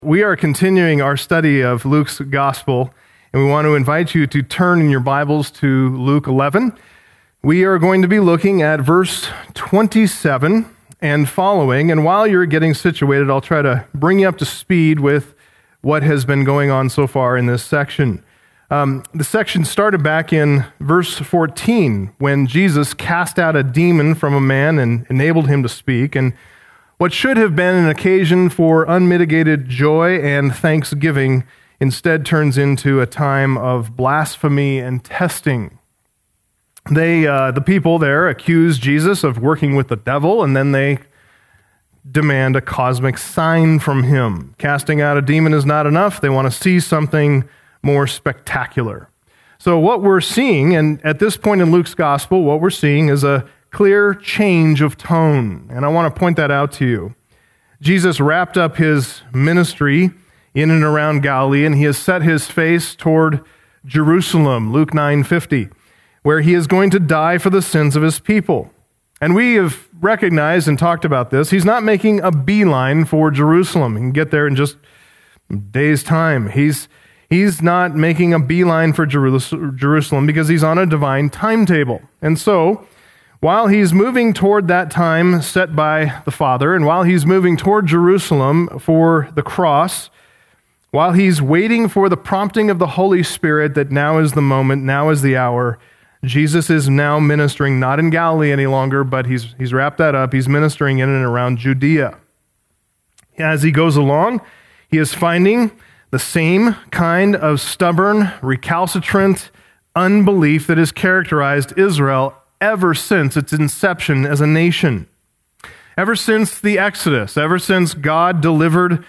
We are continuing our study of Luke's gospel, and we want to invite you to turn in your Bibles to Luke 11. We are going to be looking at verse 27 and following, and while you're getting situated, I'll try to bring you up to speed with what has been going on so far in this section. The section started back in verse 14 when Jesus cast out a demon from a man and enabled him to speak, and what should have been an occasion for unmitigated joy and thanksgiving instead turns into a time of blasphemy and testing. The people there accuse Jesus of working with the devil, and then they demand a cosmic sign from him. Casting out a demon is not enough. They want to see something more spectacular. So what we're seeing, and at this point in Luke's gospel, what we're seeing is a clear change of tone, and I want to point that out to you. Jesus wrapped up his ministry in and around Galilee, and he has set his face toward Jerusalem, Luke 9:50, where he is going to die for the sins of his people. And we have recognized and talked about this. He's not making a beeline for Jerusalem. He can get there in just a day's time. He's not making a beeline for Jerusalem because he's on a divine timetable. And so, while he's moving toward that time set by the Father, and while he's moving toward Jerusalem for the cross, while he's waiting for the prompting of the Holy Spirit that now is the moment, now is the hour, Jesus is now ministering, not in Galilee any longer, but he's wrapped that up. He's ministering in and around Judea. As he goes along, he is finding the same kind of stubborn, recalcitrant unbelief that has characterized Israel ever since its inception as a nation. Ever since the Exodus, ever since God delivered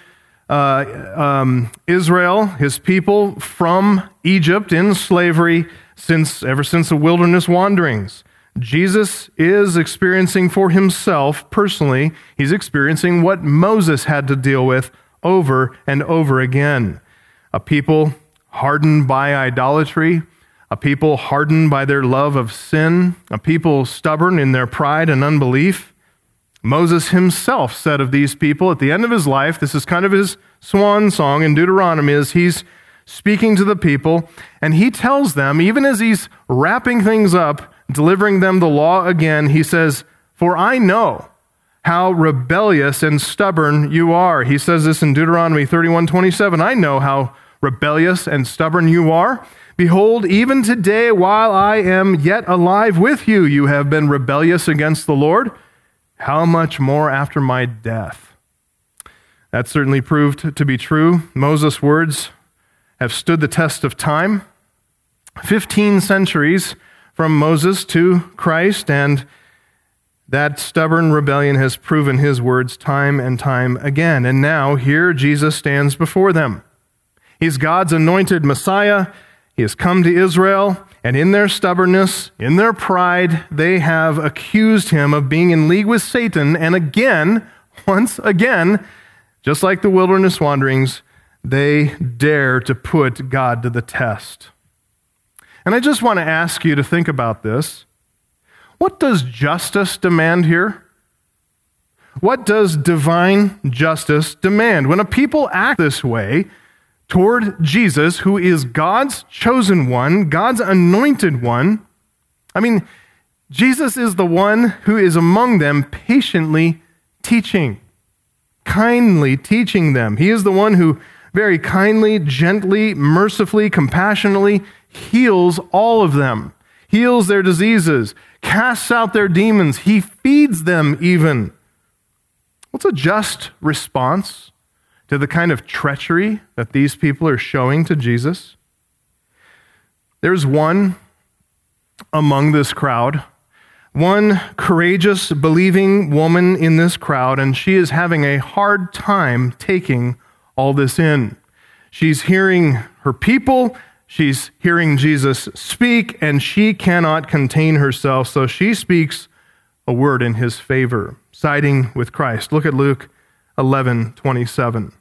Israel, his people, from Egypt in slavery, ever since the wilderness wanderings, Jesus is experiencing for himself personally, he's experiencing what Moses had to deal with over and over again. A people hardened by idolatry, a people hardened by their love of sin, a people stubborn in their pride and unbelief. Moses himself said of these people at the end of his life, this is kind of his swan song in Deuteronomy, as he's speaking to the people, and he tells them, even as he's wrapping things up, delivering them the law again, he says, "For I know how rebellious and stubborn you are." He says this in Deuteronomy 31:27, "I know how rebellious and stubborn you are. Behold, even today, while I am yet alive with you, you have been rebellious against the Lord. How much more after my death?" That certainly proved to be true. Moses' words have stood the test of time. 15 centuries from Moses to Christ, and that stubborn rebellion has proven his words time and time again. And now here Jesus stands before them. He's God's anointed Messiah. He has come to Israel, and in their stubbornness, in their pride, they have accused him of being in league with Satan. And again, once again, just like the wilderness wanderings, they dare to put God to the test. And I just want to ask you to think about this. What does justice demand here? What does divine justice demand? When a people act this way toward Jesus, who is God's chosen one, God's anointed one, Jesus is the one who is among them patiently teaching, kindly teaching them. He is the one who very kindly, gently, mercifully, compassionately heals all of them, heals their diseases, casts out their demons. He feeds them even. What's a just response to the kind of treachery that these people are showing to Jesus? There's one among this crowd, one courageous, believing woman in this crowd, and she is having a hard time taking all this in. She's hearing her people, she's hearing Jesus speak, and she cannot contain herself, so she speaks a word in his favor, siding with Christ. Look at Luke 11:27.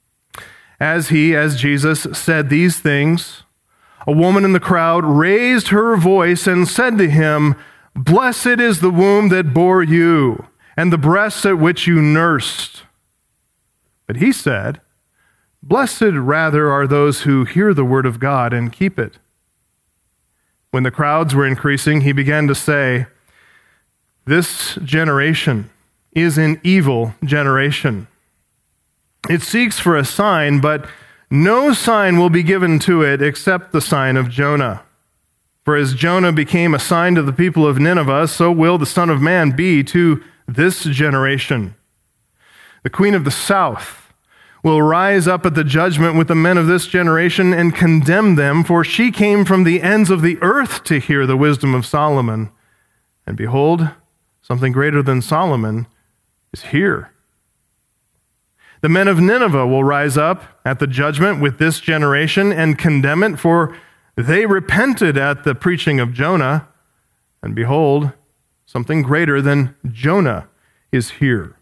As Jesus said these things, a woman in the crowd raised her voice and said to him, "Blessed is the womb that bore you, and the breasts at which you nursed." But he said, Blessed rather are those who hear the word of God and keep it." When the crowds were increasing, he began to say, "This generation is an evil generation. It seeks for a sign, but no sign will be given to it except the sign of Jonah. For as Jonah became a sign to the people of Nineveh, so will the Son of Man be to this generation. The queen of the south will rise up at the judgment with the men of this generation and condemn them, for she came from the ends of the earth to hear the wisdom of Solomon. And behold, something greater than Solomon is here. The men of Nineveh will rise up at the judgment with this generation and condemn it, for they repented at the preaching of Jonah, and behold, something greater than Jonah is here."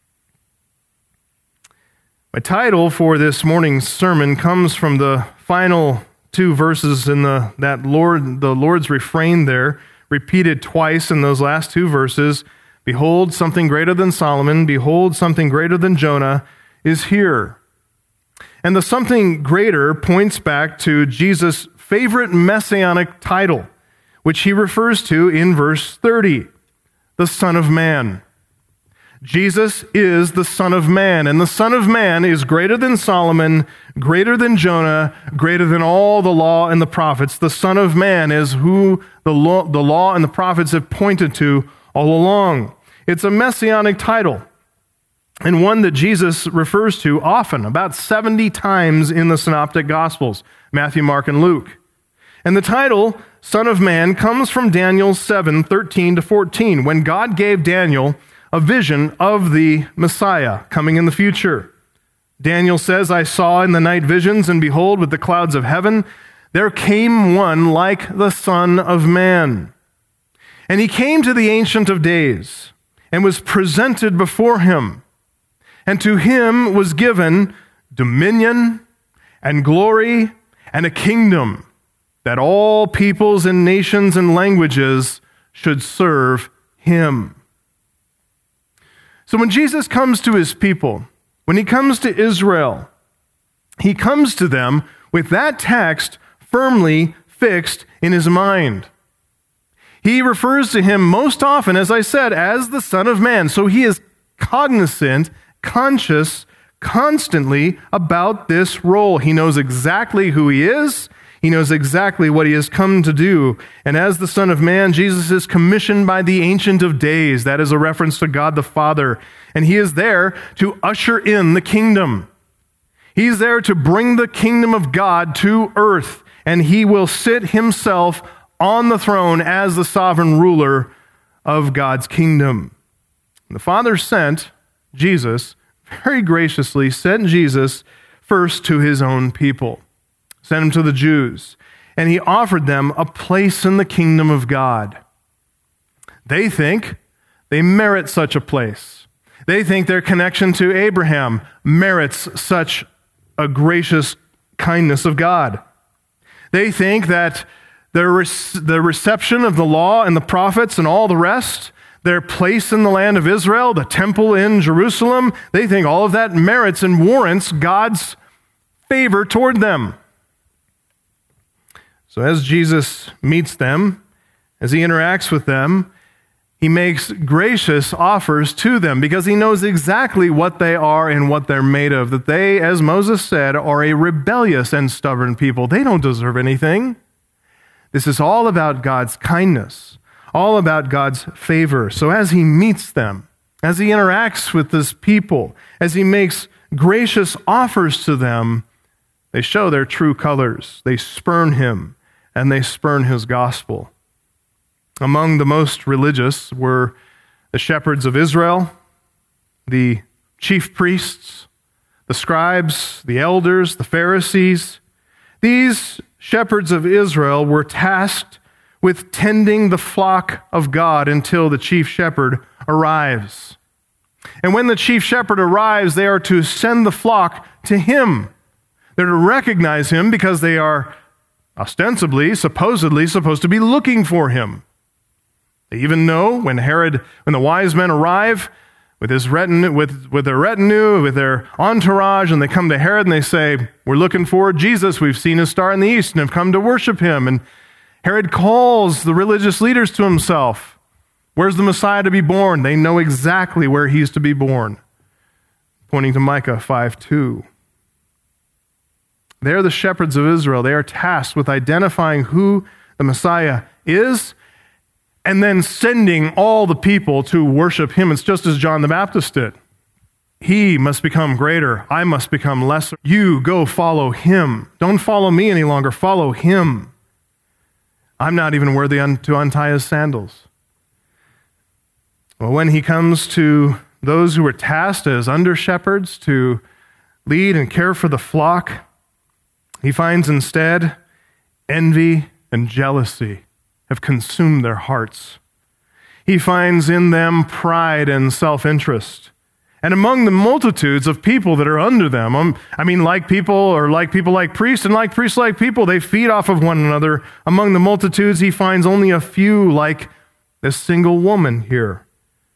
My title for this morning's sermon comes from the final two verses in the Lord's refrain there, repeated twice in those last two verses. Behold, something greater than Solomon, behold, something greater than Jonah is here. And the something greater points back to Jesus' favorite messianic title, which he refers to in verse 30, the Son of Man. Jesus is the Son of Man, and the Son of Man is greater than Solomon, greater than Jonah, greater than all the law and the prophets. The Son of Man is who the law and the prophets have pointed to all along. It's a messianic title, and one that Jesus refers to often, about 70 times in the Synoptic Gospels, Matthew, Mark, and Luke. And the title, Son of Man, comes from Daniel 7:13-14, when God gave Daniel a vision of the Messiah coming in the future. Daniel says, "I saw in the night visions, and behold, with the clouds of heaven, there came one like the Son of Man. And he came to the Ancient of Days, and was presented before him. And to him was given dominion and glory and a kingdom, that all peoples and nations and languages should serve him." So when Jesus comes to his people, when he comes to Israel, he comes to them with that text firmly fixed in his mind. He refers to him most often, as I said, as the Son of Man. So he is cognizant, conscious, constantly about this role. He knows exactly who he is. He knows exactly what he has come to do. And as the Son of Man, Jesus is commissioned by the Ancient of Days. That is a reference to God the Father. And he is there to usher in the kingdom. He's there to bring the kingdom of God to earth. And he will sit himself on the throne as the sovereign ruler of God's kingdom. The Father sent Jesus, very graciously sent Jesus first to his own people, sent him to the Jews, and he offered them a place in the kingdom of God. They think they merit such a place. They think their connection to Abraham merits such a gracious kindness of God. They think that the reception of the law and the prophets and all the rest, their place in the land of Israel, the temple in Jerusalem, they think all of that merits and warrants God's favor toward them. So as Jesus meets them, as he interacts with them, he makes gracious offers to them because he knows exactly what they are and what they're made of. That they, as Moses said, are a rebellious and stubborn people. They don't deserve anything. This is all about God's kindness, all about God's favor. So as he meets them, as he interacts with his people, as he makes gracious offers to them, they show their true colors. They spurn him, and they spurn his gospel. Among the most religious were the shepherds of Israel, the chief priests, the scribes, the elders, the Pharisees. These shepherds of Israel were tasked with tending the flock of God until the chief shepherd arrives. And when the chief shepherd arrives, they are to send the flock to him. They're to recognize him because they are ostensibly, supposedly supposed to be looking for him. They even know when the wise men arrive, with their retinue, with their entourage, and they come to Herod and they say, "We're looking for Jesus. We've seen his star in the east and have come to worship him." And Herod calls the religious leaders to himself. Where's the Messiah to be born? They know exactly where he's to be born, pointing to Micah 5:2. They're the shepherds of Israel. They are tasked with identifying who the Messiah is and then sending all the people to worship him. It's just as John the Baptist did. He must become greater. I must become lesser. You go follow him. Don't follow me any longer. Follow him. I'm not even worthy to untie his sandals. Well, when he comes to those who are tasked as under-shepherds to lead and care for the flock, he finds instead envy and jealousy have consumed their hearts. He finds in them pride and self-interest. And among the multitudes of people that are under them, like people like priests, and like priests like people, they feed off of one another. Among the multitudes, he finds only a few like this single woman here.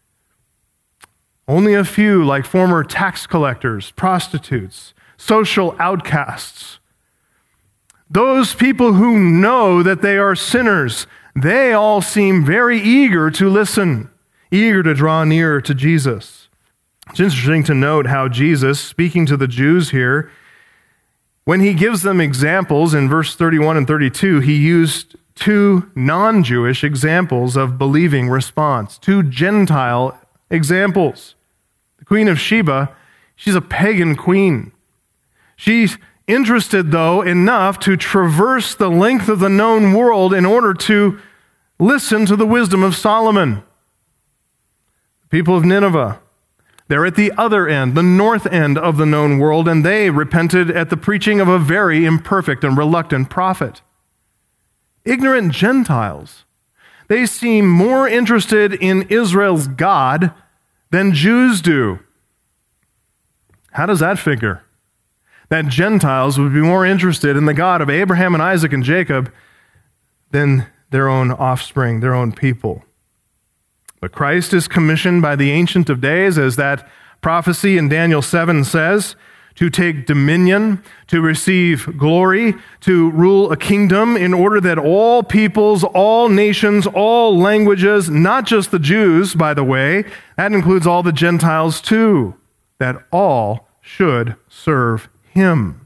Only a few like former tax collectors, prostitutes, social outcasts. Those people who know that they are sinners, they all seem very eager to listen, eager to draw near to Jesus. It's interesting to note how Jesus, speaking to the Jews here, when he gives them examples in verse 31 and 32, he used two non-Jewish examples of believing response, two Gentile examples. The Queen of Sheba, she's a pagan queen. She's interested, though, enough to traverse the length of the known world in order to listen to the wisdom of Solomon. The people of Nineveh, they're at the other end, the north end of the known world, and they repented at the preaching of a very imperfect and reluctant prophet. Ignorant Gentiles, they seem more interested in Israel's God than Jews do. How does that figure? That Gentiles would be more interested in the God of Abraham and Isaac and Jacob than their own offspring, their own people. But Christ is commissioned by the Ancient of Days, as that prophecy in Daniel 7 says, to take dominion, to receive glory, to rule a kingdom in order that all peoples, all nations, all languages, not just the Jews, by the way, that includes all the Gentiles too, that all should serve him.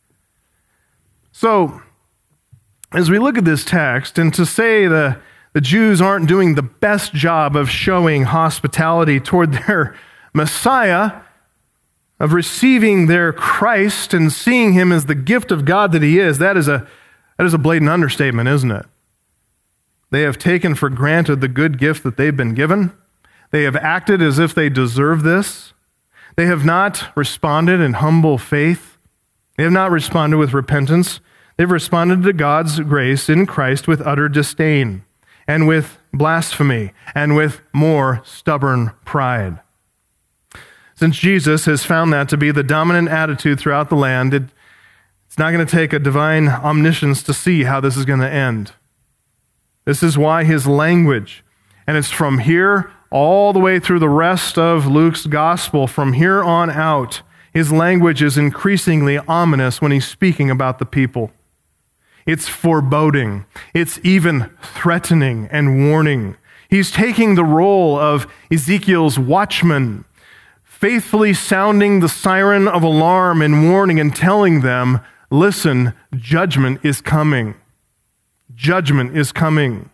So, as we look at this text, and to say the Jews aren't doing the best job of showing hospitality toward their Messiah, of receiving their Christ and seeing him as the gift of God that he is, that is a blatant understatement, isn't it? They have taken for granted the good gift that they've been given. They have acted as if they deserve this. They have not responded in humble faith. They have not responded with repentance. They've responded to God's grace in Christ with utter disdain and with blasphemy and with more stubborn pride. Since Jesus has found that to be the dominant attitude throughout the land, it's not going to take a divine omniscience to see how this is going to end. This is why his language, and it's from here all the way through the rest of Luke's gospel, from here on out, his language is increasingly ominous when he's speaking about the people. It's foreboding. It's even threatening and warning. He's taking the role of Ezekiel's watchman, faithfully sounding the siren of alarm and warning and telling them, listen, judgment is coming. Judgment is coming.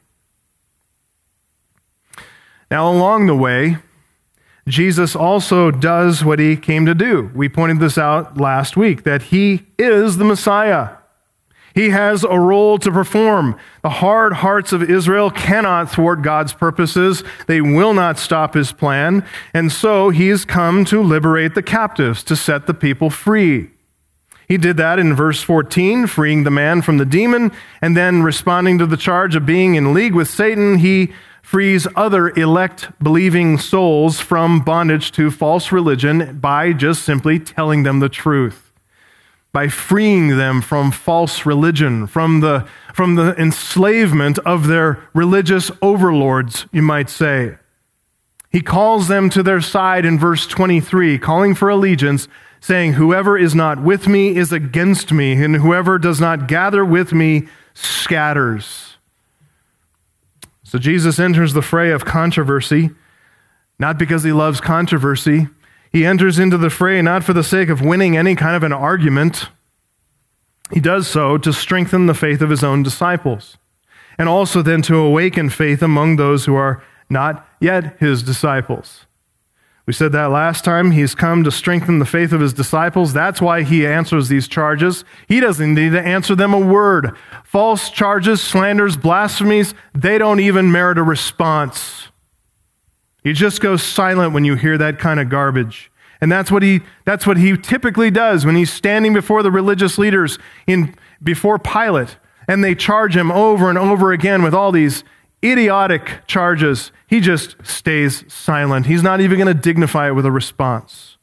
Now, along the way, Jesus also does what he came to do. We pointed this out last week, that he is the Messiah. He has a role to perform. The hard hearts of Israel cannot thwart God's purposes. They will not stop his plan. And so he has come to liberate the captives, to set the people free. He did that in verse 14, freeing the man from the demon, and then responding to the charge of being in league with Satan, he frees other elect believing souls from bondage to false religion by just simply telling them the truth, by freeing them from false religion, from the enslavement of their religious overlords, you might say. He calls them to their side in verse 23, calling for allegiance, saying, "Whoever is not with me is against me, and whoever does not gather with me scatters." So Jesus enters the fray of controversy, not because he loves controversy. He enters into the fray not for the sake of winning any kind of an argument. He does so to strengthen the faith of his own disciples, and also then to awaken faith among those who are not yet his disciples. We said that last time. He's come to strengthen the faith of his disciples. That's why he answers these charges. He doesn't need to answer them a word. False charges, slanders, blasphemies, they don't even merit a response. He just goes silent when you hear that kind of garbage. And that's what he typically does when he's standing before the religious leaders before Pilate, and they charge him over and over again with all these idiotic charges. He just stays silent. He's not even going to dignify it with a response.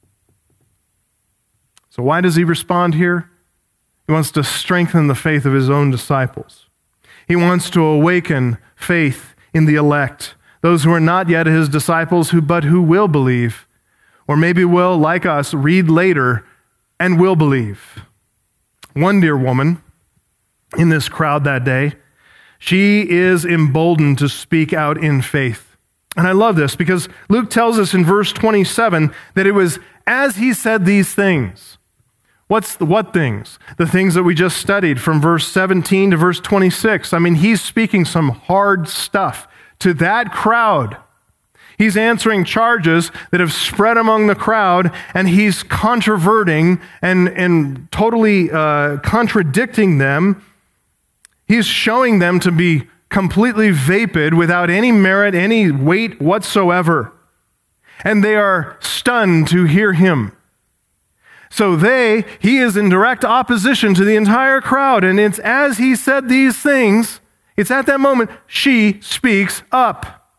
So why does he respond here? He wants to strengthen the faith of his own disciples. He wants to awaken faith in the elect, those who are not yet his disciples, but who will believe, or maybe will, like us, read later and will believe. One dear woman in this crowd that day, she is emboldened to speak out in faith. And I love this because Luke tells us in verse 27 that it was as he said these things. What things? The things that we just studied from verse 17 to verse 26. I mean, he's speaking some hard stuff to that crowd. He's answering charges that have spread among the crowd, and he's controverting and totally contradicting them. He's showing them to be completely vapid, without any merit, any weight whatsoever. And they are stunned to hear him. So he is in direct opposition to the entire crowd. And it's as he said these things, it's at that moment, she speaks up.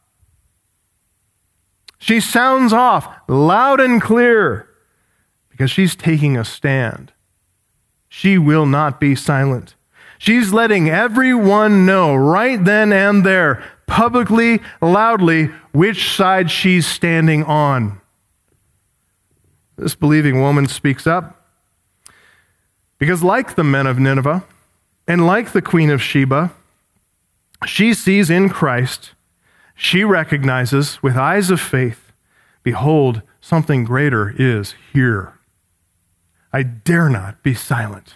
She sounds off loud and clear because she's taking a stand. She will not be silent. She's letting everyone know right then and there, publicly, loudly, which side she's standing on. This believing woman speaks up because, like the men of Nineveh and like the Queen of Sheba, she sees in Christ, she recognizes with eyes of faith, behold, something greater is here. I dare not be silent.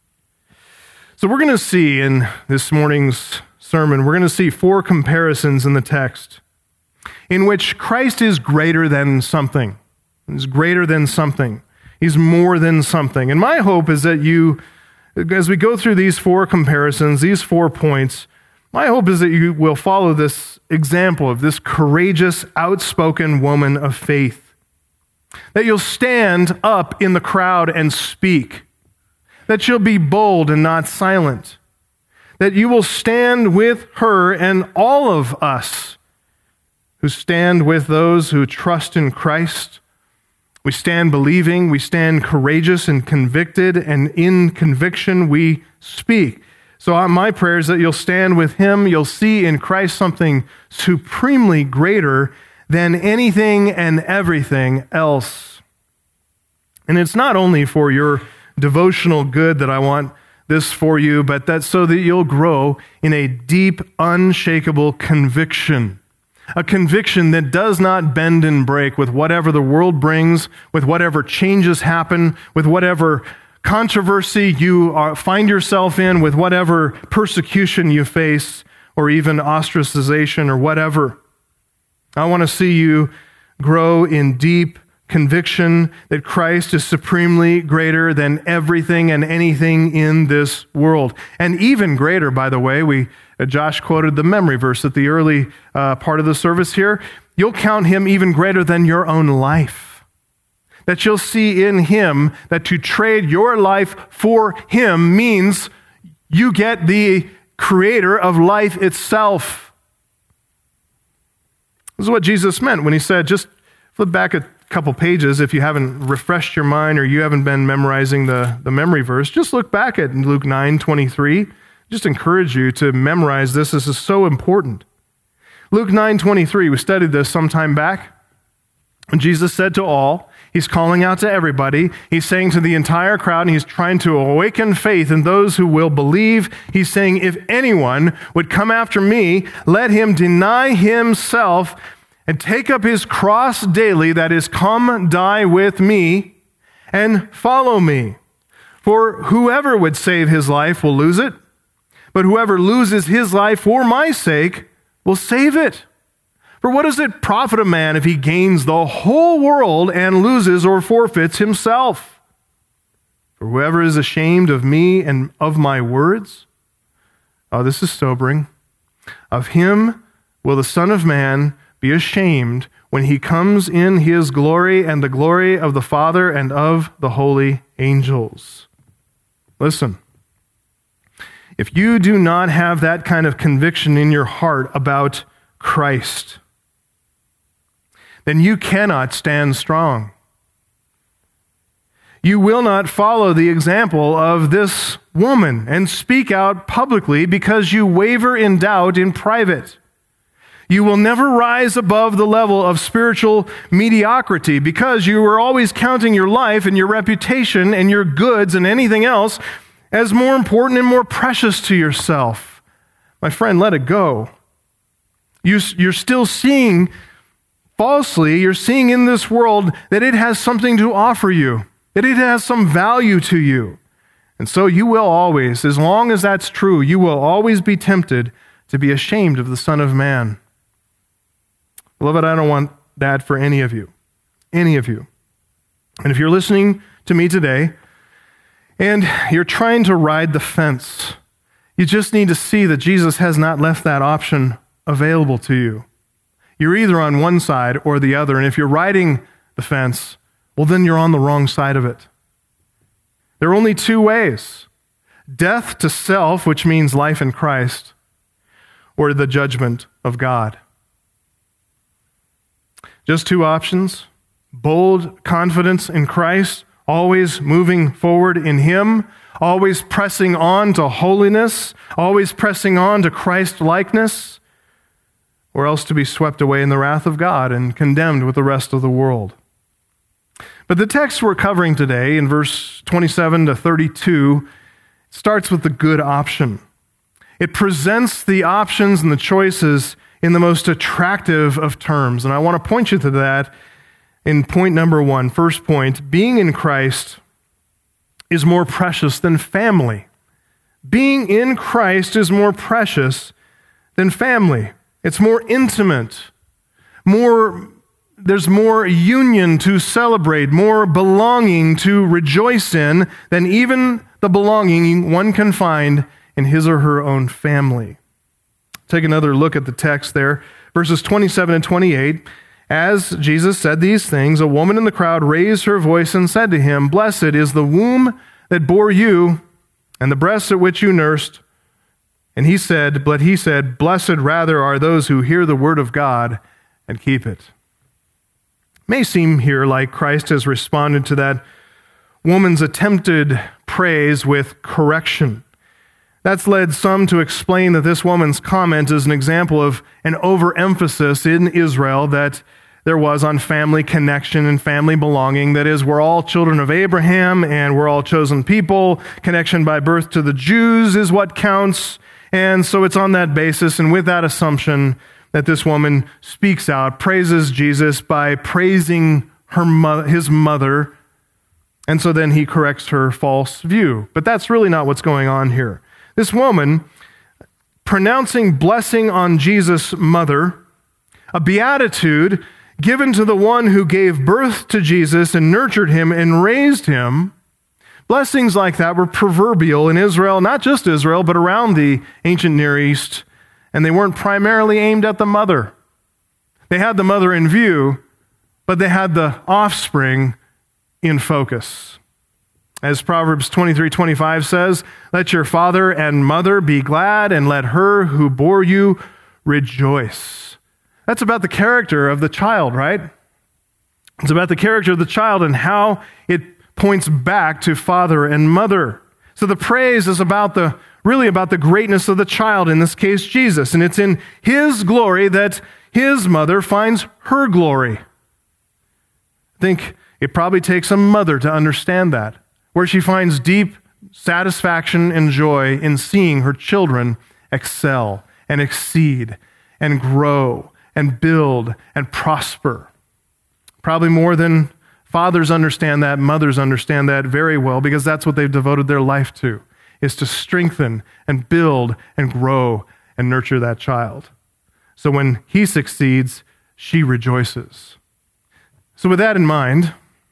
So we're going to see in this morning's sermon, we're going to see 4 comparisons in the text in which Christ is greater than something. He's greater than something. He's more than something. And my hope is that you, as we go through these 4 comparisons, these 4 points, my hope is that you will follow this example of this courageous, outspoken woman of faith. That you'll stand up in the crowd and speak. That you'll be bold and not silent. That you will stand with her and all of us who stand with those who trust in Christ. We stand believing, we stand courageous and convicted, and in conviction we speak. So my prayer is that you'll stand with him, you'll see in Christ something supremely greater than anything and everything else. And it's not only for your devotional good that I want this for you, but that's so that you'll grow in a deep, unshakable conviction. A conviction that does not bend and break with whatever the world brings, with whatever changes happen, with whatever controversy you find yourself in, with whatever persecution you face, or even ostracization or whatever. I want to see you grow in deep conviction that Christ is supremely greater than everything and anything in this world. And even greater, by the way, Josh quoted the memory verse at the early part of the service here. You'll count him even greater than your own life. That you'll see in him that to trade your life for him means you get the creator of life itself. This is what Jesus meant when he said, just flip back a couple pages if you haven't refreshed your mind or you haven't been memorizing the memory verse. Just look back at Luke 9:23. Just encourage you to memorize this. This is so important. Luke 9:23, we studied this some time back. And Jesus said to all, he's calling out to everybody, he's saying to the entire crowd, and he's trying to awaken faith in those who will believe. He's saying, if anyone would come after me, let him deny himself and take up his cross daily, that is, come die with me and follow me. For whoever would save his life will lose it, but whoever loses his life for my sake will save it. For what does it profit a man if he gains the whole world and loses or forfeits himself? For whoever is ashamed of me and of my words, this is sobering, of him will the Son of Man be ashamed when he comes in his glory and the glory of the Father and of the holy angels. Listen, if you do not have that kind of conviction in your heart about Christ, then you cannot stand strong. You will not follow the example of this woman and speak out publicly because you waver in doubt in private. You will never rise above the level of spiritual mediocrity because you are always counting your life and your reputation and your goods and anything else as more important and more precious to yourself. My friend, let it go. You're still seeing falsely, you're seeing in this world that it has something to offer you, that it has some value to you. And so you will always, as long as that's true, you will always be tempted to be ashamed of the Son of Man. Beloved, I don't want that for any of you. Any of you. And if you're listening to me today and you're trying to ride the fence, you just need to see that Jesus has not left that option available to you. You're either on one side or the other, and if you're riding the fence, well, then you're on the wrong side of it. There are only two ways: death to self, which means life in Christ, or the judgment of God. Just two options: bold confidence in Christ, always moving forward in Him, always pressing on to holiness, always pressing on to Christ-likeness, or else to be swept away in the wrath of God and condemned with the rest of the world. But the text we're covering today, in verse 27 to 32, starts with the good option. It presents the options and the choices in the most attractive of terms. And I want to point you to that in point number one. First point, being in Christ is more precious than family. Being in Christ is more precious than family. It's more intimate. There's more union to celebrate, more belonging to rejoice in than even the belonging one can find in his or her own family. Take another look at the text there. Verses 27 and 28. As Jesus said these things, a woman in the crowd raised her voice and said to him, "Blessed is the womb that bore you and the breasts at which you nursed." And he said, "Blessed rather are those who hear the word of God and keep it." It may seem here like Christ has responded to that woman's attempted praise with correction. That's led some to explain that this woman's comment is an example of an overemphasis in Israel that there was on family connection and family belonging. That is, we're all children of Abraham and we're all chosen people. Connection by birth to the Jews is what counts. And so it's on that basis and with that assumption that this woman speaks out, praises Jesus by praising his mother. And so then he corrects her false view. But that's really not what's going on here. This woman, pronouncing blessing on Jesus' mother, a beatitude given to the one who gave birth to Jesus and nurtured him and raised him. Blessings like that were proverbial in Israel, not just Israel, but around the ancient Near East, and they weren't primarily aimed at the mother. They had the mother in view, but they had the offspring in focus. As Proverbs 23:25 says, "Let your father and mother be glad, and let her who bore you rejoice." That's about the character of the child, right? It's about the character of the child and how it points back to father and mother. So the praise is about the really about the greatness of the child, in this case, Jesus. And it's in his glory that his mother finds her glory. I think it probably takes a mother to understand that, where she finds deep satisfaction and joy in seeing her children excel and exceed and grow and build and prosper. Probably more than fathers understand that, mothers understand that very well, because that's what they've devoted their life to, is to strengthen and build and grow and nurture that child. So when he succeeds, she rejoices. So with that in mind,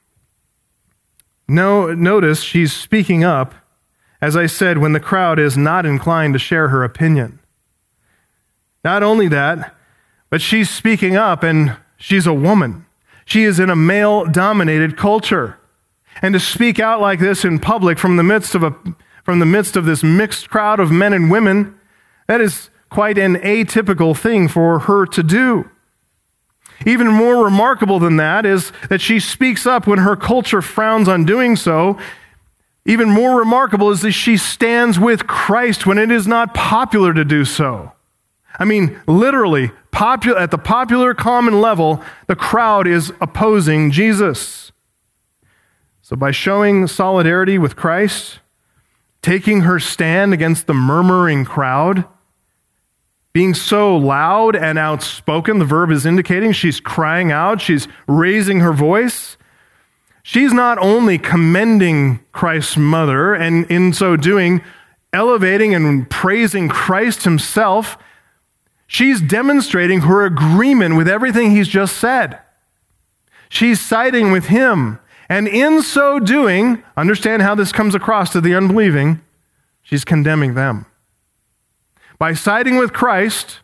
notice she's speaking up, as I said, when the crowd is not inclined to share her opinion. Not only that, but she's speaking up, and she's a woman. She is in a male-dominated culture. And to speak out like this in public from the midst of this mixed crowd of men and women, that is quite an atypical thing for her to do. Even more remarkable than that is that she speaks up when her culture frowns on doing so. Even more remarkable is that she stands with Christ when it is not popular to do so. I mean, literally, at the popular common level, the crowd is opposing Jesus. So by showing solidarity with Christ, taking her stand against the murmuring crowd, being so loud and outspoken, the verb is indicating she's crying out, she's raising her voice. She's not only commending Christ's mother, and in so doing, elevating and praising Christ himself, she's demonstrating her agreement with everything he's just said. She's siding with him. And in so doing, understand how this comes across to the unbelieving, she's condemning them. By siding with Christ,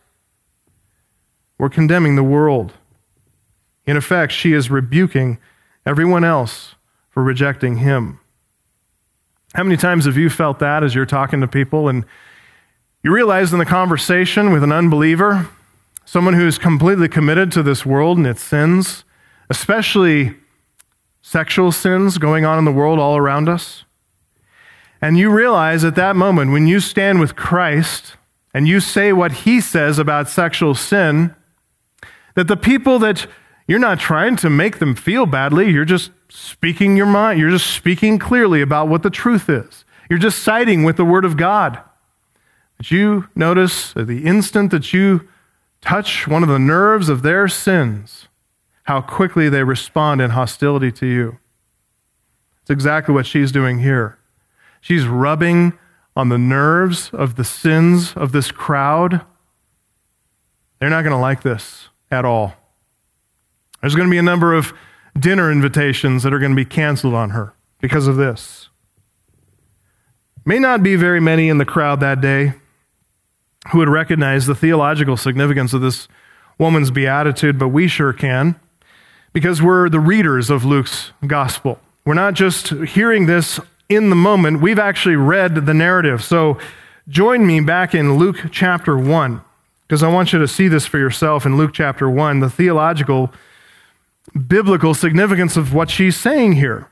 we're condemning the world. In effect, she is rebuking everyone else for rejecting him. How many times have you felt that as you're talking to people and you realize in the conversation with an unbeliever, someone who's completely committed to this world and its sins, especially sexual sins going on in the world all around us, and you realize at that moment when you stand with Christ and you say what he says about sexual sin, that the people that you're not trying to make them feel badly, you're just speaking your mind, you're just speaking clearly about what the truth is. You're just siding with the Word of God. But you notice at the instant that you touch one of the nerves of their sins, how quickly they respond in hostility to you. It's exactly what she's doing here. She's rubbing on the nerves of the sins of this crowd. They're not going to like this at all. There's going to be a number of dinner invitations that are going to be canceled on her because of this. May not be very many in the crowd that day who would recognize the theological significance of this woman's beatitude, but we sure can, because we're the readers of Luke's gospel. We're not just hearing this in the moment, we've actually read the narrative. So join me back in Luke chapter 1, because I want you to see this for yourself in Luke chapter 1, the theological, biblical significance of what she's saying here.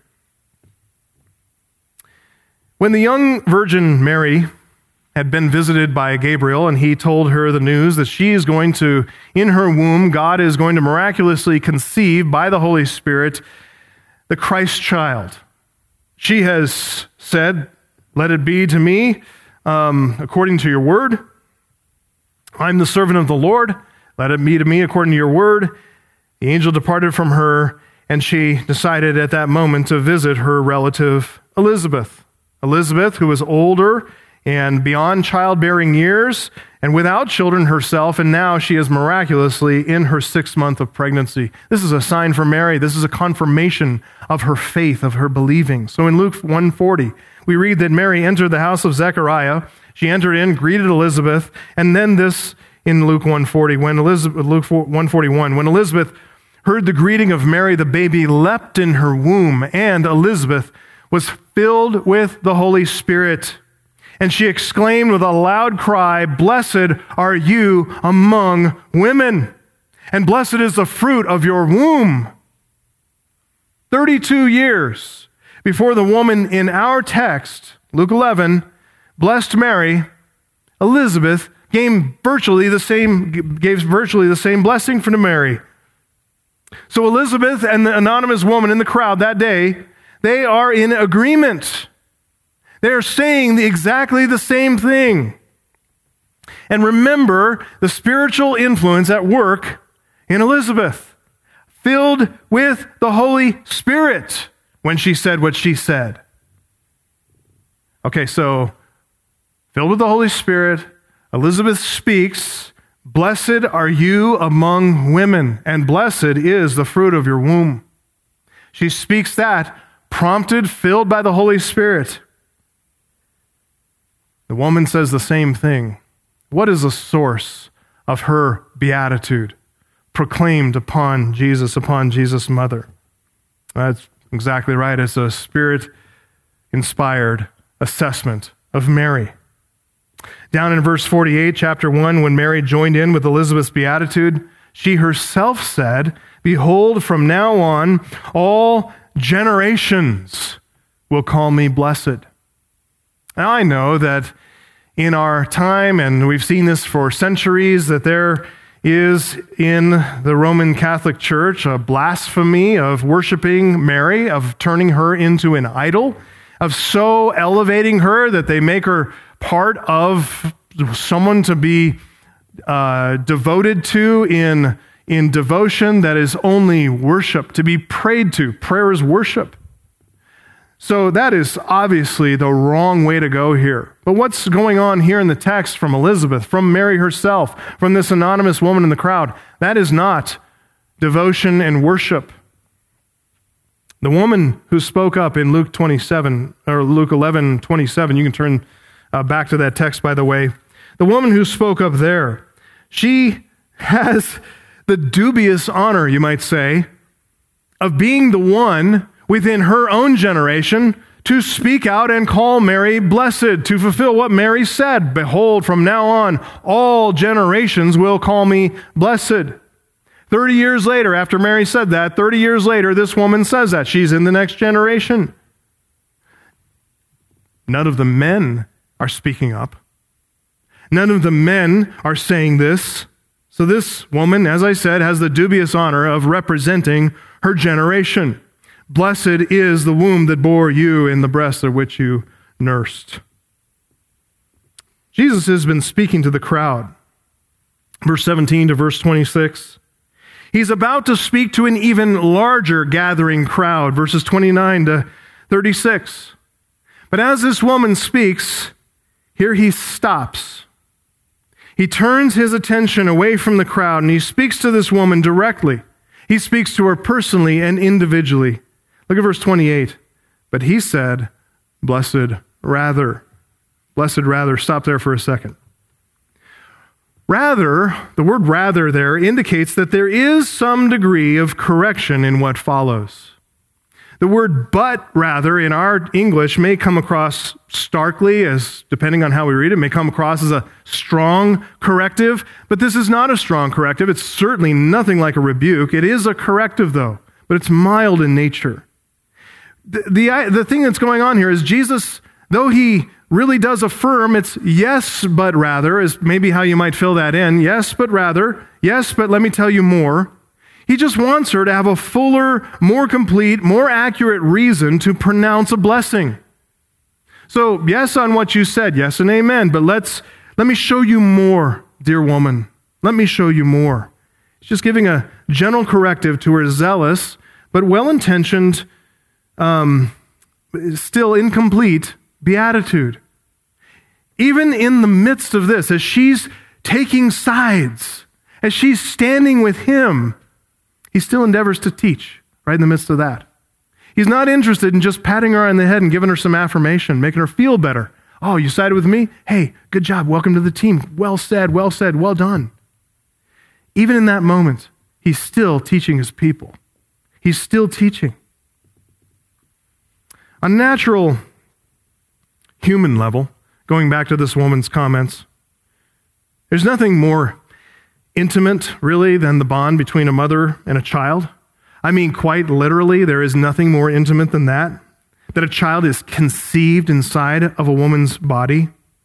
When the young Virgin Mary had been visited by Gabriel, and he told her the news that she is going to, in her womb, God is going to miraculously conceive by the Holy Spirit the Christ child. She has said, "Let it be to me according to your word. I'm the servant of the Lord. Let it be to me according to your word." The angel departed from her, and she decided at that moment to visit her relative Elizabeth. Elizabeth, who was older and beyond childbearing years, and without children herself, and now she is miraculously in her 6th month of pregnancy. This is a sign for Mary. This is a confirmation of her faith, of her believing. So in Luke 1:40, we read that Mary entered the house of Zechariah. She entered in, greeted Elizabeth, and then this in Luke 1:40, Luke 1:41, when Elizabeth heard the greeting of Mary, the baby leapt in her womb, and Elizabeth was filled with the Holy Spirit. And she exclaimed with a loud cry, "Blessed are you among women, and blessed is the fruit of your womb." 32 years before the woman in our text, Luke 11, blessed Mary, Elizabeth gave virtually the same blessing for Mary. So Elizabeth and the anonymous woman in the crowd that day, they are in agreement. They are saying exactly the same thing. And remember the spiritual influence at work in Elizabeth, filled with the Holy Spirit when she said what she said. Okay, so filled with the Holy Spirit, Elizabeth speaks, "Blessed are you among women, and blessed is the fruit of your womb." She speaks that, prompted, filled by the Holy Spirit. The woman says the same thing. What is the source of her beatitude proclaimed upon Jesus' mother? That's exactly right. It's a Spirit-inspired assessment of Mary. Down in verse 48, chapter 1, when Mary joined in with Elizabeth's beatitude, she herself said, "Behold, from now on, all generations will call me blessed." Now I know that in our time, and we've seen this for centuries, that there is in the Roman Catholic Church a blasphemy of worshiping Mary, of turning her into an idol, of so elevating her that they make her part of someone to be devoted to in devotion that is only worship, to be prayed to. Prayer is worship. So that is obviously the wrong way to go here. But what's going on here in the text from Elizabeth, from Mary herself, from this anonymous woman in the crowd? That is not devotion and worship. The woman who spoke up in Luke 11:27, you can turn back to that text, by the way. The woman who spoke up there, she has the dubious honor, you might say, of being the one within her own generation to speak out and call Mary blessed, to fulfill what Mary said. "Behold, from now on, all generations will call me blessed." 30 years later, after Mary said that, 30 years later, this woman says that. She's in the next generation. None of the men are speaking up. None of the men are saying this. So this woman, as I said, has the dubious honor of representing her generation. "Blessed is the womb that bore you and the breast of which you nursed." Jesus has been speaking to the crowd. Verse 17 to verse 26. He's about to speak to an even larger gathering crowd, verses 29 to 36. But as this woman speaks, here he stops. He turns his attention away from the crowd and he speaks to this woman directly. He speaks to her personally and individually. Look at verse 28. But he said, "Blessed rather." Blessed rather. Stop there for a second. Rather, the word rather there indicates that there is some degree of correction in what follows. The word but rather in our English may come across starkly, as depending on how we read it, may come across as a strong corrective, but this is not a strong corrective. It's certainly nothing like a rebuke. It is a corrective though, but it's mild in nature. The thing that's going on here is Jesus, though he really does affirm, it's yes, but rather, is maybe how you might fill that in. Yes, but rather. Yes, but let me tell you more. He just wants her to have a fuller, more complete, more accurate reason to pronounce a blessing. So, yes on what you said, yes and amen, but let me show you more, dear woman. Let me show you more. He's just giving a gentle corrective to her zealous, but well-intentioned, still incomplete beatitude. Even in the midst of this, as she's taking sides, as she's standing with him, he still endeavors to teach right in the midst of that. He's not interested in just patting her on the head and giving her some affirmation, making her feel better. "Oh, you sided with me? Hey, good job. Welcome to the team. Well said, well done." Even in that moment, he's still teaching his people. He's still teaching. On a natural human level, going back to this woman's comments, there's nothing more intimate, really, than the bond between a mother and a child. I mean, quite literally, there is nothing more intimate than that a child is conceived inside of a woman's body.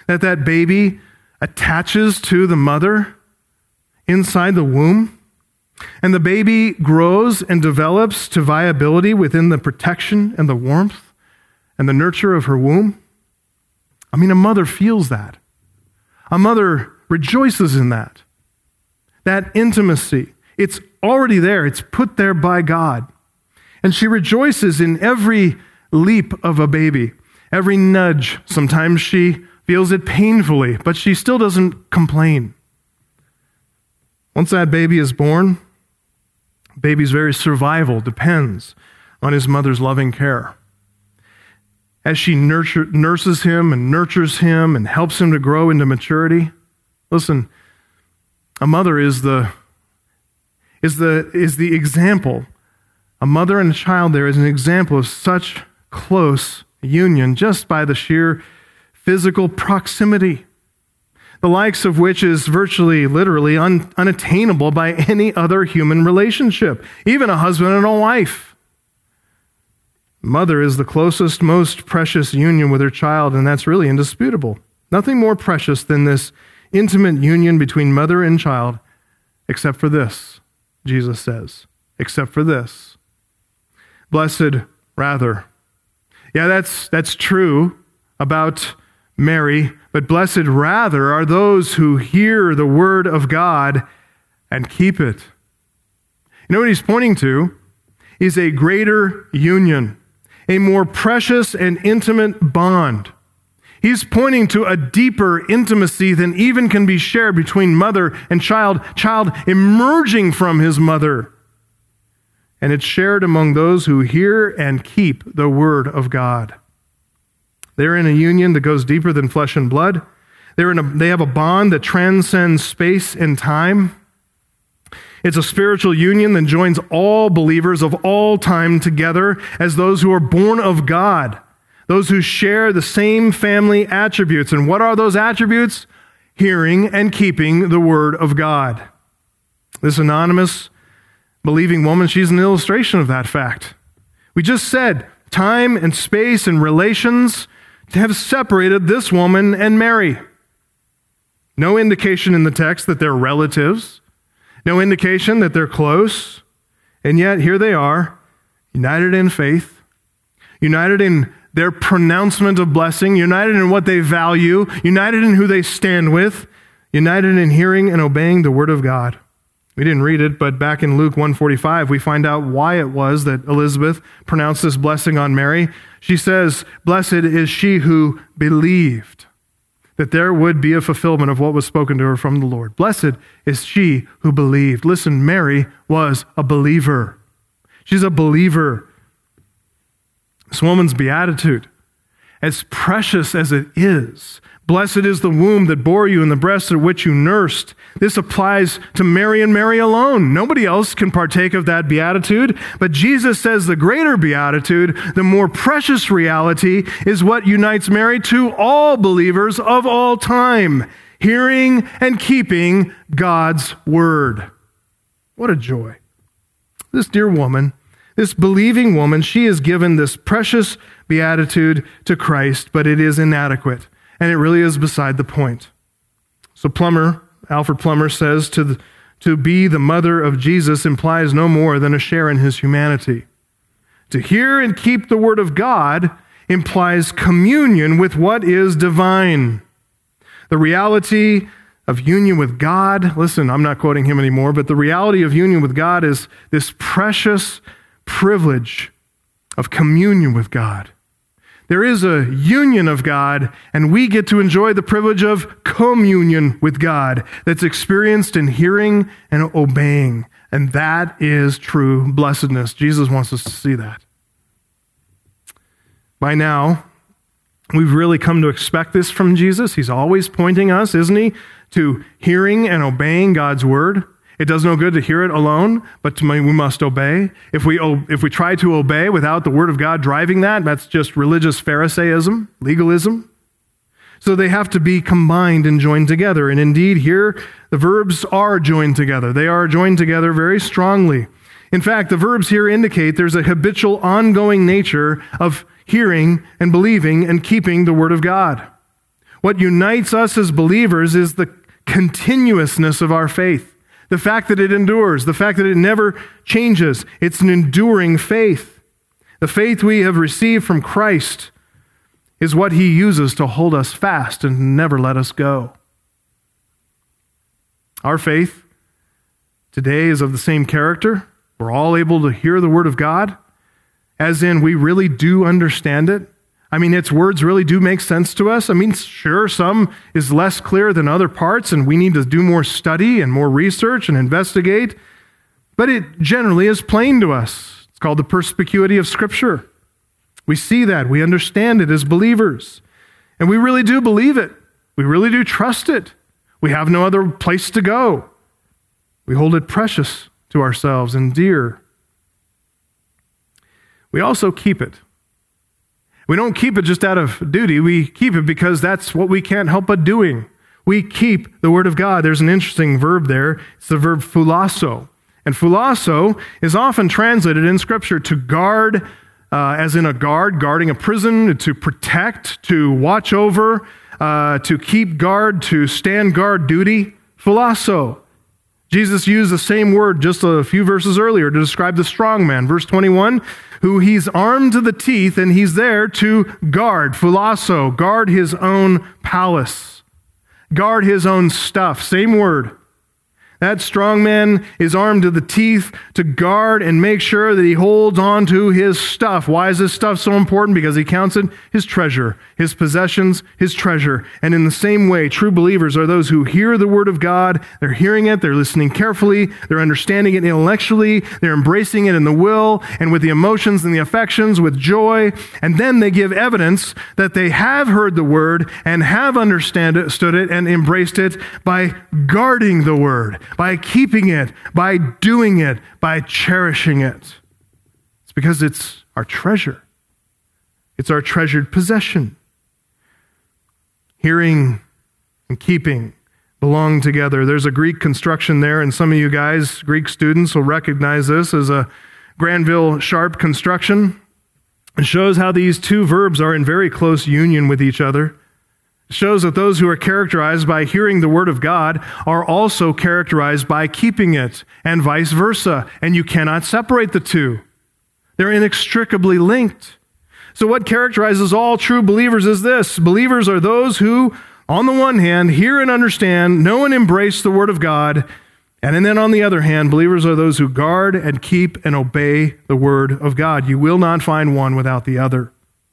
that baby attaches to the mother inside the womb, and the baby grows and develops to viability within the protection and the warmth and the nurture of her womb. I mean, a mother feels that. A mother rejoices in that. That intimacy, it's already there. It's put there by God. And she rejoices in every leap of a baby, every nudge. Sometimes she feels it painfully, but she still doesn't complain. Once that baby is born, baby's very survival depends on his mother's loving care. As she nurses him and nurtures him and helps him to grow into maturity, listen, a mother is the example. A mother and a child there is an example of such close union just by the sheer physical proximity, the likes of which is virtually, literally unattainable by any other human relationship, even a husband and a wife. Mother is the closest, most precious union with her child, and that's really indisputable. Nothing more precious than this intimate union between mother and child, except for this, Jesus says, except for this. Blessed, rather. Yeah, that's true about Mary, but blessed rather are those who hear the word of God and keep it. You know what he's pointing to is a greater union, a more precious and intimate bond. He's pointing to a deeper intimacy than even can be shared between mother and child emerging from his mother. And it's shared among those who hear and keep the word of God. They're in a union that goes deeper than flesh and blood. They have a bond that transcends space and time. It's a spiritual union that joins all believers of all time together as those who are born of God, those who share the same family attributes. And what are those attributes? Hearing and keeping the word of God. This anonymous believing woman, she's an illustration of that fact. We just said time and space and relations have separated this woman and Mary. No indication in the text that they're relatives. No indication that they're close. And yet here they are, united in faith, united in their pronouncement of blessing, united in what they value, united in who they stand with, united in hearing and obeying the word of God. We didn't read it, but back in Luke 1:45, we find out why it was that Elizabeth pronounced this blessing on Mary. She says, "Blessed is she who believed that there would be a fulfillment of what was spoken to her from the Lord. Blessed is she who believed." Listen, Mary was a believer. She's a believer. This woman's beatitude, as precious as it is, blessed is the womb that bore you and the breast at which you nursed. This applies to Mary and Mary alone. Nobody else can partake of that beatitude. But Jesus says the greater beatitude, the more precious reality, is what unites Mary to all believers of all time, hearing and keeping God's word. What a joy. This dear woman, this believing woman, she is given this precious beatitude to Christ, but it is inadequate. And it really is beside the point. So Alfred Plummer says to be the mother of Jesus implies no more than a share in his humanity. To hear and keep the word of God implies communion with what is divine. The reality of union with God, listen, I'm not quoting him anymore, but the reality of union with God is this precious privilege of communion with God. There is a union of God, and we get to enjoy the privilege of communion with God that's experienced in hearing and obeying. And that is true blessedness. Jesus wants us to see that. By now, we've really come to expect this from Jesus. He's always pointing us, isn't he, to hearing and obeying God's word. It does no good to hear it alone, but we must obey. If we try to obey without the word of God driving that, that's just religious Pharisaism, legalism. So they have to be combined and joined together. And indeed, here, the verbs are joined together. They are joined together very strongly. In fact, the verbs here indicate there's a habitual, ongoing nature of hearing and believing and keeping the word of God. What unites us as believers is the continuousness of our faith. The fact that it endures, the fact that it never changes. It's an enduring faith. The faith we have received from Christ is what he uses to hold us fast and never let us go. Our faith today is of the same character. We're all able to hear the word of God, as in we really do understand it. I mean, its words really do make sense to us. I mean, sure, some is less clear than other parts, and we need to do more study and more research and investigate, but it generally is plain to us. It's called the perspicuity of Scripture. We see that. We understand it as believers, and we really do believe it. We really do trust it. We have no other place to go. We hold it precious to ourselves and dear. We also keep it. We don't keep it just out of duty. We keep it because that's what we can't help but doing. We keep the word of God. There's an interesting verb there. It's the verb phulasso. And phulasso is often translated in Scripture to guard, as in a guard, guarding a prison, to protect, to watch over, to keep guard, to stand guard duty. Phulasso. Jesus used the same word just a few verses earlier to describe the strong man. Verse 21, who he's armed to the teeth and he's there to guard, phulasso, guard his own palace, guard his own stuff. Same word. That strong man is armed to the teeth to guard and make sure that he holds on to his stuff. Why is this stuff so important? Because he counts it his treasure, his possessions, his treasure. And in the same way, true believers are those who hear the word of God. They're hearing it. They're listening carefully. They're understanding it intellectually. They're embracing it in the will and with the emotions and the affections with joy. And then they give evidence that they have heard the word and have understood it and embraced it by guarding the word, by keeping it, by doing it, by cherishing it. It's because it's our treasure. It's our treasured possession. Hearing and keeping belong together. There's a Greek construction there, and some of you guys, Greek students, will recognize this as a Granville Sharp construction. It shows how these two verbs are in very close union with each other. It shows that those who are characterized by hearing the word of God are also characterized by keeping it, and vice versa. And you cannot separate the two. They're inextricably linked. So what characterizes all true believers is this. Believers are those who, on the one hand, hear and understand, know and embrace the word of God. And then on the other hand, believers are those who guard and keep and obey the word of God. You will not find one without the other.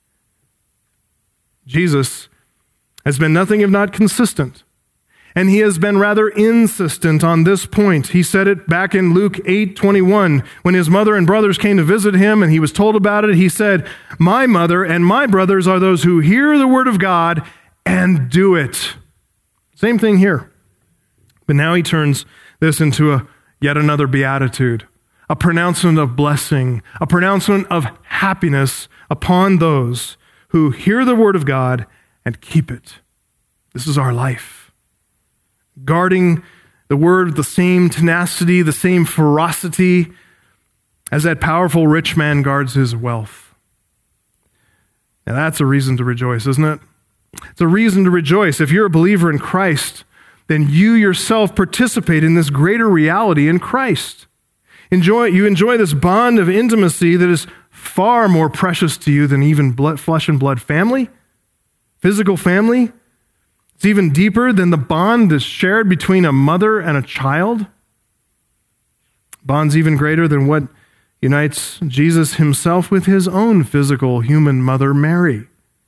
Jesus has been nothing if not consistent. And he has been rather insistent on this point. He said it back in Luke 8:21, when his mother and brothers came to visit him and he was told about it. He said, "My mother and my brothers are those who hear the word of God and do it." Same thing here. But now he turns this into yet another beatitude, a pronouncement of blessing, a pronouncement of happiness upon those who hear the word of God and keep it. This is our life. Guarding the word with the same tenacity, the same ferocity as that powerful rich man guards his wealth. Now that's a reason to rejoice, isn't it? It's a reason to rejoice. If you're a believer in Christ, then you yourself participate in this greater reality in Christ. You enjoy this bond of intimacy that is far more precious to you than even flesh and blood family. Physical family, it's even deeper than the bond that's shared between a mother and a child. Bond's even greater than what unites Jesus himself with his own physical human mother, Mary.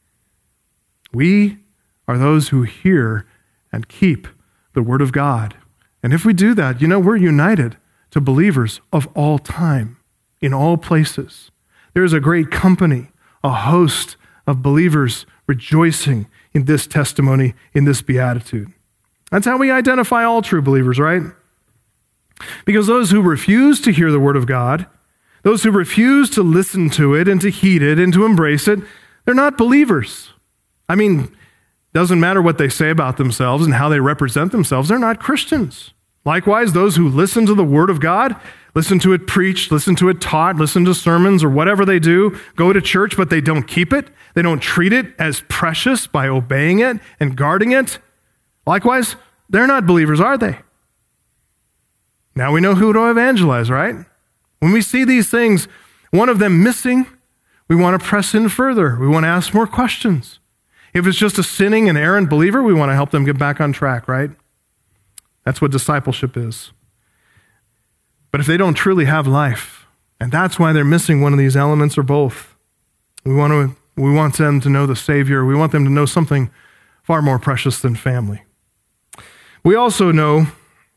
We are those who hear and keep the word of God. And if we do that, we're united to believers of all time, in all places. There's a great company, a host of believers rejoicing in this testimony, in this beatitude. That's how we identify all true believers, right? Because those who refuse to hear the word of God, those who refuse to listen to it and to heed it and to embrace it, they're not believers. I mean, doesn't matter what they say about themselves and how they represent themselves, they're not Christians. Likewise, those who listen to the word of God, listen to it preached, listen to it taught, listen to sermons or whatever they do, go to church, but they don't keep it. They don't treat it as precious by obeying it and guarding it. Likewise, they're not believers, are they? Now we know who to evangelize, right? When we see these things, one of them missing, we want to press in further. We want to ask more questions. If it's just a sinning and errant believer, we want to help them get back on track, right? That's what discipleship is. But if they don't truly have life, and that's why they're missing one of these elements or both, we want them to know the Savior. We want them to know something far more precious than family. We also know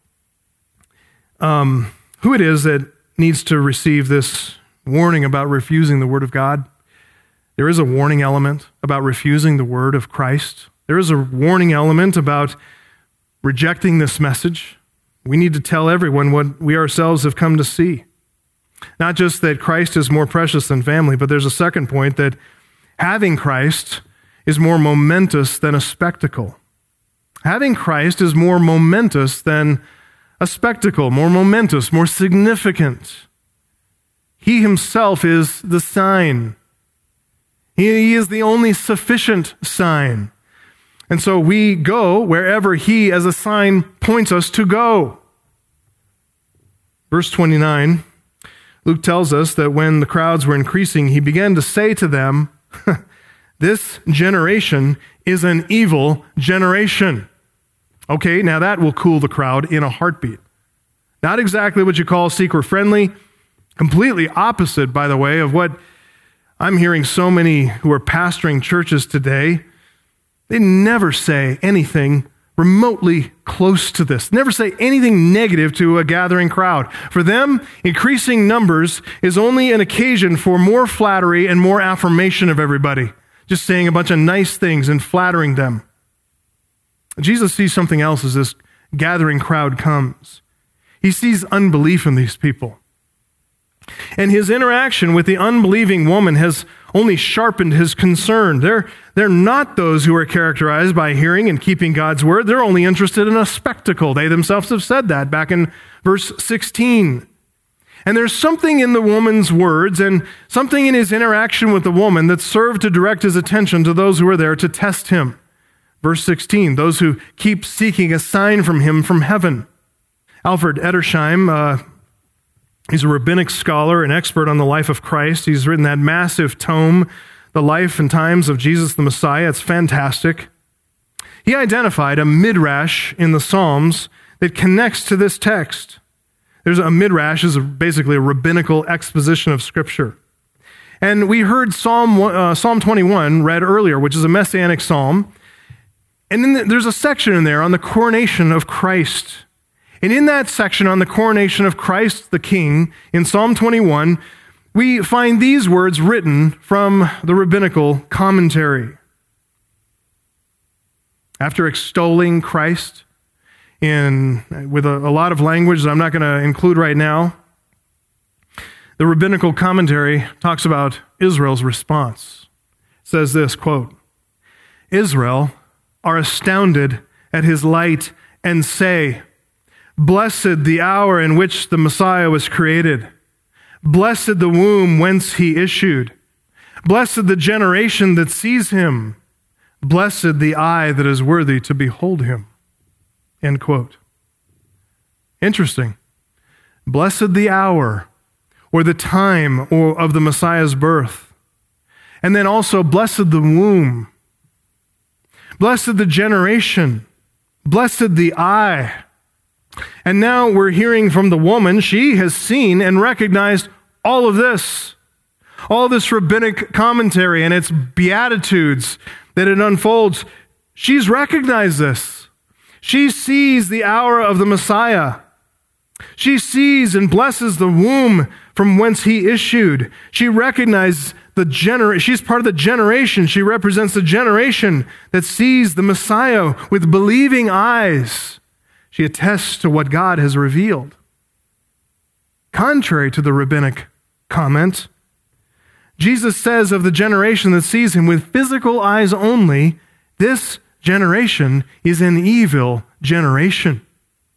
who it is that needs to receive this warning about refusing the Word of God. There is a warning element about refusing the Word of Christ. There is a warning element about rejecting this message. We need to tell everyone what we ourselves have come to see. Not just that Christ is more precious than family, but there's a second point that having Christ is more momentous than a spectacle. Having Christ is more momentous than a spectacle, more momentous, more significant. He himself is the sign. He is the only sufficient sign. And so we go wherever he as a sign points us to go. Verse 29, Luke tells us that when the crowds were increasing, he began to say to them, this generation is an evil generation. Okay, now that will cool the crowd in a heartbeat. Not exactly what you call seeker-friendly, completely opposite, by the way, of what I'm hearing so many who are pastoring churches today. They never say anything remotely close to this. Never say anything negative to a gathering crowd. For them, increasing numbers is only an occasion for more flattery and more affirmation of everybody. Just saying a bunch of nice things and flattering them. Jesus sees something else as this gathering crowd comes. He sees unbelief in these people. And his interaction with the unbelieving woman has only sharpened his concern. They're not those who are characterized by hearing and keeping God's word. They're only interested in a spectacle. They themselves have said that back in verse 16. And there's something in the woman's words and something in his interaction with the woman that served to direct his attention to those who are there to test him. Verse 16, those who keep seeking a sign from him from heaven. Alfred Edersheim, he's a rabbinic scholar, an expert on the life of Christ. He's written that massive tome, The Life and Times of Jesus the Messiah. It's fantastic. He identified a midrash in the Psalms that connects to this text. There's a midrash is basically a rabbinical exposition of Scripture. And we heard Psalm 21 read earlier, which is a messianic psalm. And then there's a section in there on the coronation of Christ. And in that section on the coronation of Christ the King, in Psalm 21, we find these words written from the rabbinical commentary. After extolling Christ with a lot of language that I'm not going to include right now, the rabbinical commentary talks about Israel's response. It says this, quote, Israel are astounded at his light and say, blessed the hour in which the Messiah was created. Blessed the womb whence he issued. Blessed the generation that sees him. Blessed the eye that is worthy to behold him. End quote. Interesting. Blessed the hour or the time of the Messiah's birth. And then also blessed the womb. Blessed the generation. Blessed the eye. And now we're hearing from the woman. She has seen and recognized all of this rabbinic commentary and its beatitudes that it unfolds. She's recognized this. She sees the hour of the Messiah. She sees and blesses the womb from whence he issued. She recognizes she's part of the generation. She represents the generation that sees the Messiah with believing eyes. She attests to what God has revealed. Contrary to the rabbinic comment, Jesus says of the generation that sees him with physical eyes only, this generation is an evil generation.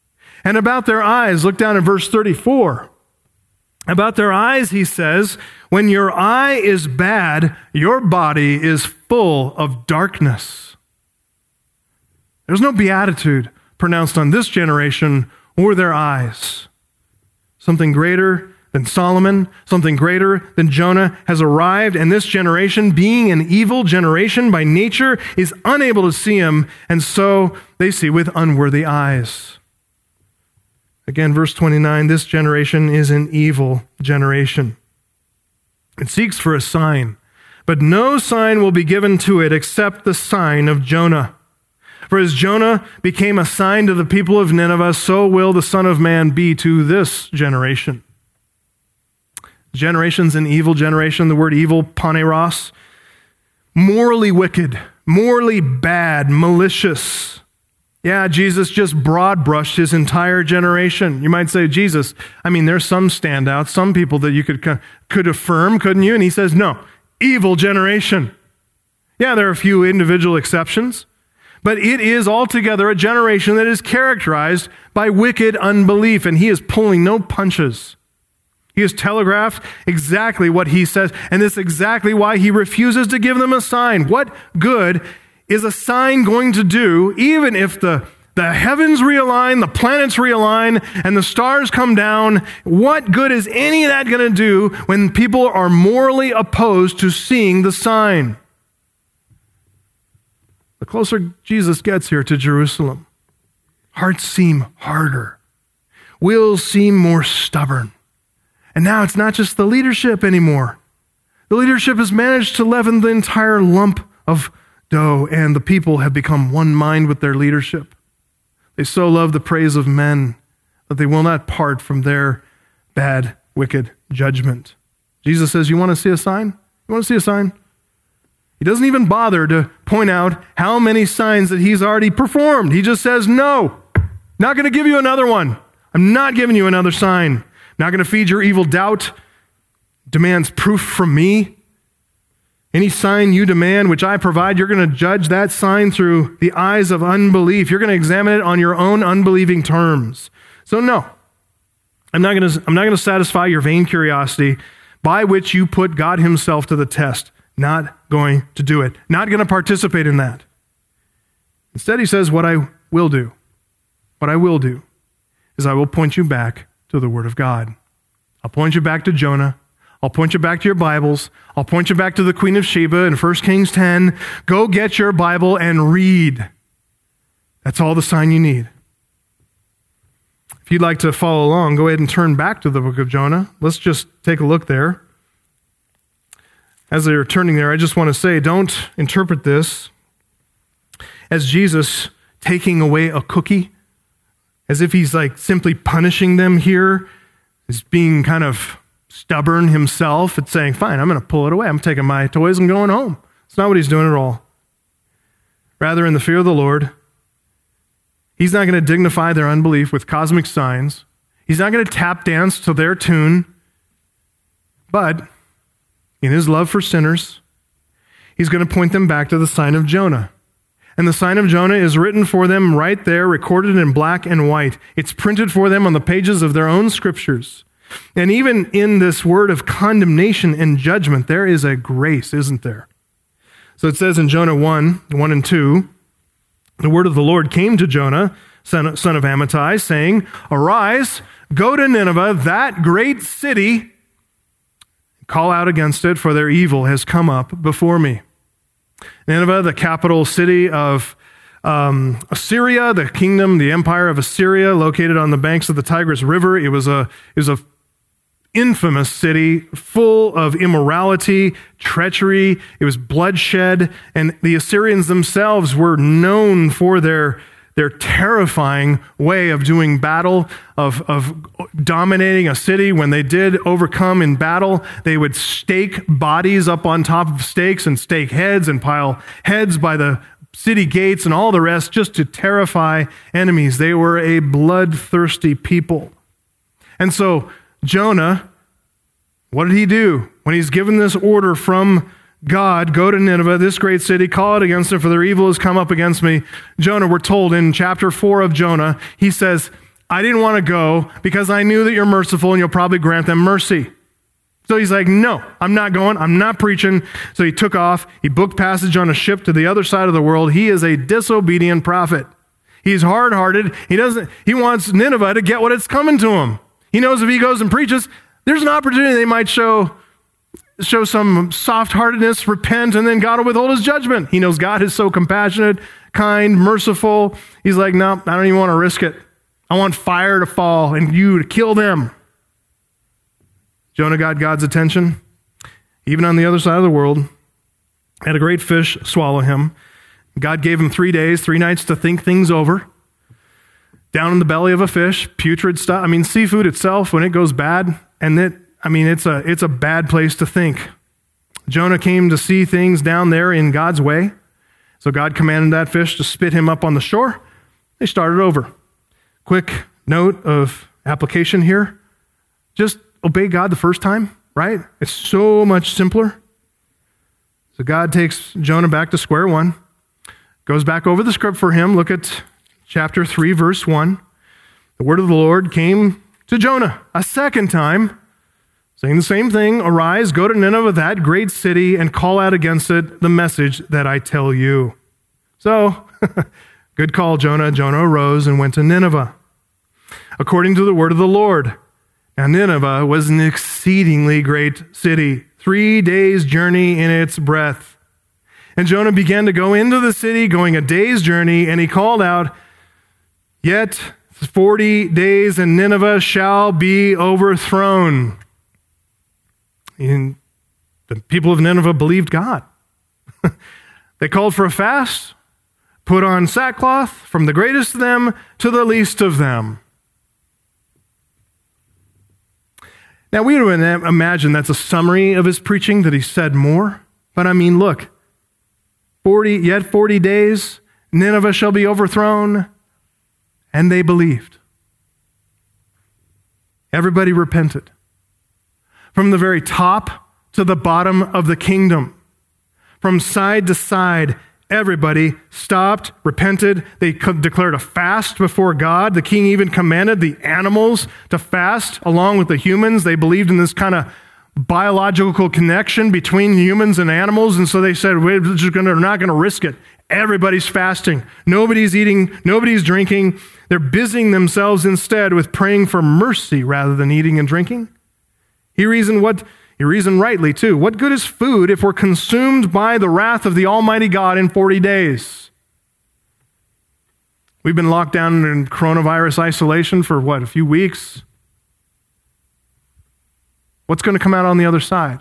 And about their eyes, look down in verse 34. About their eyes, he says, when your eye is bad, your body is full of darkness. There's no beatitude pronounced on this generation or their eyes. Something greater than Solomon, something greater than Jonah has arrived, and this generation, being an evil generation by nature, is unable to see him, and so they see with unworthy eyes. Again, verse 29, this generation is an evil generation. It seeks for a sign, but no sign will be given to it except the sign of Jonah. For as Jonah became a sign to the people of Nineveh, so will the Son of Man be to this generation. Generation's an evil generation. The word evil, paneros, morally wicked, morally bad, malicious. Yeah, Jesus just broad brushed his entire generation. You might say, Jesus, there's some standouts, some people that you could affirm, couldn't you? And he says, no, evil generation. Yeah, there are a few individual exceptions, but it is altogether a generation that is characterized by wicked unbelief, and he is pulling no punches. He has telegraphed exactly what he says, and this is exactly why he refuses to give them a sign. What good is a sign going to do, even if the heavens realign, the planets realign, and the stars come down? What good is any of that going to do when people are morally opposed to seeing the sign? The closer Jesus gets here to Jerusalem, hearts seem harder. Wills seem more stubborn. And now it's not just the leadership anymore. The leadership has managed to leaven the entire lump of dough, and the people have become one mind with their leadership. They so love the praise of men that they will not part from their bad, wicked judgment. Jesus says, you want to see a sign? You want to see a sign? He doesn't even bother to point out how many signs that he's already performed. He just says, no, not going to give you another one. I'm not giving you another sign. Not going to feed your evil doubt. Demands proof from me. Any sign you demand, which I provide, you're going to judge that sign through the eyes of unbelief. You're going to examine it on your own unbelieving terms. So no, I'm not going to satisfy your vain curiosity by which you put God himself to the test. Not going to do it. Not going to participate in that. Instead, he says, what I will do is I will point you back to the Word of God. I'll point you back to Jonah. I'll point you back to your Bibles. I'll point you back to the Queen of Sheba in 1 Kings 10. Go get your Bible and read. That's all the sign you need. If you'd like to follow along, go ahead and turn back to the book of Jonah. Let's just take a look there. As they're turning there, I just want to say, don't interpret this as Jesus taking away a cookie, as if he's like simply punishing them here, as being kind of stubborn himself. It's saying, fine, I'm going to pull it away. I'm taking my toys and going home. It's not what he's doing at all. Rather, in the fear of the Lord, he's not going to dignify their unbelief with cosmic signs. He's not going to tap dance to their tune. But in his love for sinners, he's going to point them back to the sign of Jonah. And the sign of Jonah is written for them right there, recorded in black and white. It's printed for them on the pages of their own scriptures. And even in this word of condemnation and judgment, there is a grace, isn't there? So it says in Jonah 1 and 2, the word of the Lord came to Jonah, son of Amittai, saying, arise, go to Nineveh, that great city, call out against it, for their evil has come up before me. Nineveh, the capital city of Assyria, the kingdom, the empire of Assyria, located on the banks of the Tigris River. It was a infamous city, full of immorality, treachery. It was bloodshed, and the Assyrians themselves were known for their terrifying way of doing battle, of dominating a city. When they did overcome in battle, they would stake bodies up on top of stakes and stake heads and pile heads by the city gates and all the rest just to terrify enemies. They were a bloodthirsty people. And so Jonah, what did he do? When he's given this order from God, go to Nineveh, this great city, call out against it, for their evil has come up against me. Jonah, we're told in chapter 4 of Jonah, he says, I didn't want to go because I knew that you're merciful and you'll probably grant them mercy. So he's like, no, I'm not going. I'm not preaching. So he took off. He booked passage on a ship to the other side of the world. He is a disobedient prophet. He's hard-hearted. He wants Nineveh to get what it's coming to him. He knows if he goes and preaches, there's an opportunity they might show some soft-heartedness, repent, and then God will withhold his judgment. He knows God is so compassionate, kind, merciful. He's like, no, I don't even want to risk it. I want fire to fall and you to kill them. Jonah got God's attention, even on the other side of the world. Had a great fish swallow him. God gave him 3 days, 3 nights to think things over. Down in the belly of a fish, putrid stuff. I mean, seafood itself, when it goes bad, it's a bad place to think. Jonah came to see things down there in God's way. So God commanded that fish to spit him up on the shore. They started over. Quick note of application here. Just obey God the first time, right? It's so much simpler. So God takes Jonah back to square one, goes back over the script for him. Look at chapter 3, verse 1. The word of the Lord came to Jonah a second time, saying the same thing. Arise, go to Nineveh, that great city, and call out against it the message that I tell you. So, good call, Jonah. Jonah arose and went to Nineveh, according to the word of the Lord. Now, Nineveh was an exceedingly great city, 3 days' journey in its breadth. And Jonah began to go into the city, going a day's journey, and he called out, yet 40 days and Nineveh shall be overthrown. And the people of Nineveh believed God. They called for a fast, put on sackcloth, from the greatest of them to the least of them. Now, we would imagine that's a summary of his preaching, that he said more. But I mean, look, 40 days, Nineveh shall be overthrown, and they believed. Everybody repented. From the very top to the bottom of the kingdom, from side to side, everybody stopped, repented. They declared a fast before God. The king even commanded the animals to fast along with the humans. They believed in this kind of biological connection between humans and animals. And so they said, we're not going to risk it. Everybody's fasting. Nobody's eating. Nobody's drinking. They're busying themselves instead with praying for mercy rather than eating and drinking. He reasoned rightly too. What good is food if we're consumed by the wrath of the Almighty God in 40 days? We've been locked down in coronavirus isolation for a few weeks. What's going to come out on the other side?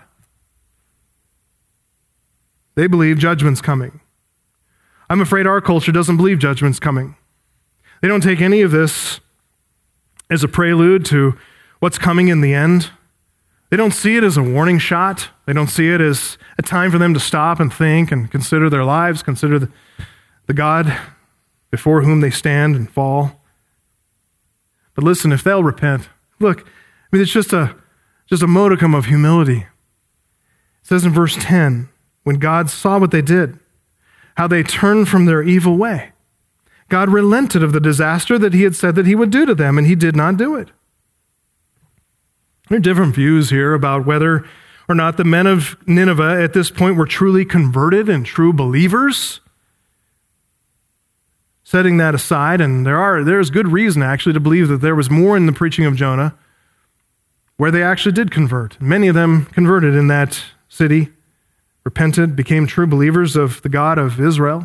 They believe judgment's coming. I'm afraid our culture doesn't believe judgment's coming. They don't take any of this as a prelude to what's coming in the end. They don't see it as a warning shot. They don't see it as a time for them to stop and think and consider their lives, consider the God before whom they stand and fall. But listen, if they'll repent, look, it's just a modicum of humility. It says in verse 10, when God saw what they did, how they turned from their evil way, God relented of the disaster that he had said that he would do to them, and he did not do it. There are different views here about whether or not the men of Nineveh at this point were truly converted and true believers. Setting that aside, and there's good reason actually to believe that there was more in the preaching of Jonah where they actually did convert. Many of them converted in that city, repented, became true believers of the God of Israel.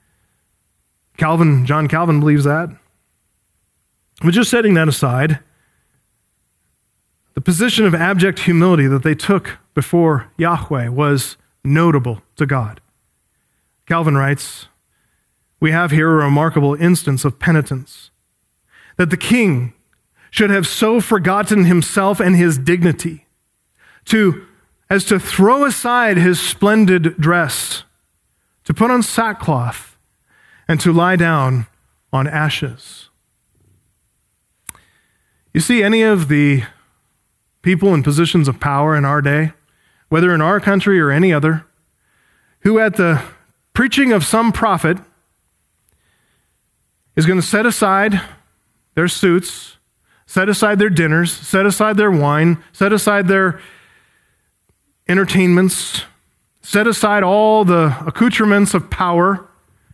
John Calvin believes that. But just setting that aside, the position of abject humility that they took before Yahweh was notable to God. Calvin writes, we have here a remarkable instance of penitence, that the king should have so forgotten himself and his dignity as to throw aside his splendid dress, to put on sackcloth, and to lie down on ashes. You see, any of the people in positions of power in our day, whether in our country or any other, who at the preaching of some prophet is going to set aside their suits, set aside their dinners, set aside their wine, set aside their entertainments, set aside all the accoutrements of power,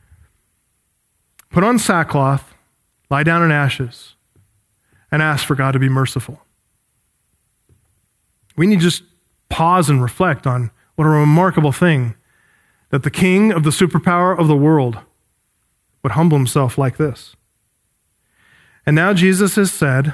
put on sackcloth, lie down in ashes, and ask for God to be merciful. We need to just pause and reflect on what a remarkable thing that the king of the superpower of the world would humble himself like this. And now Jesus has said,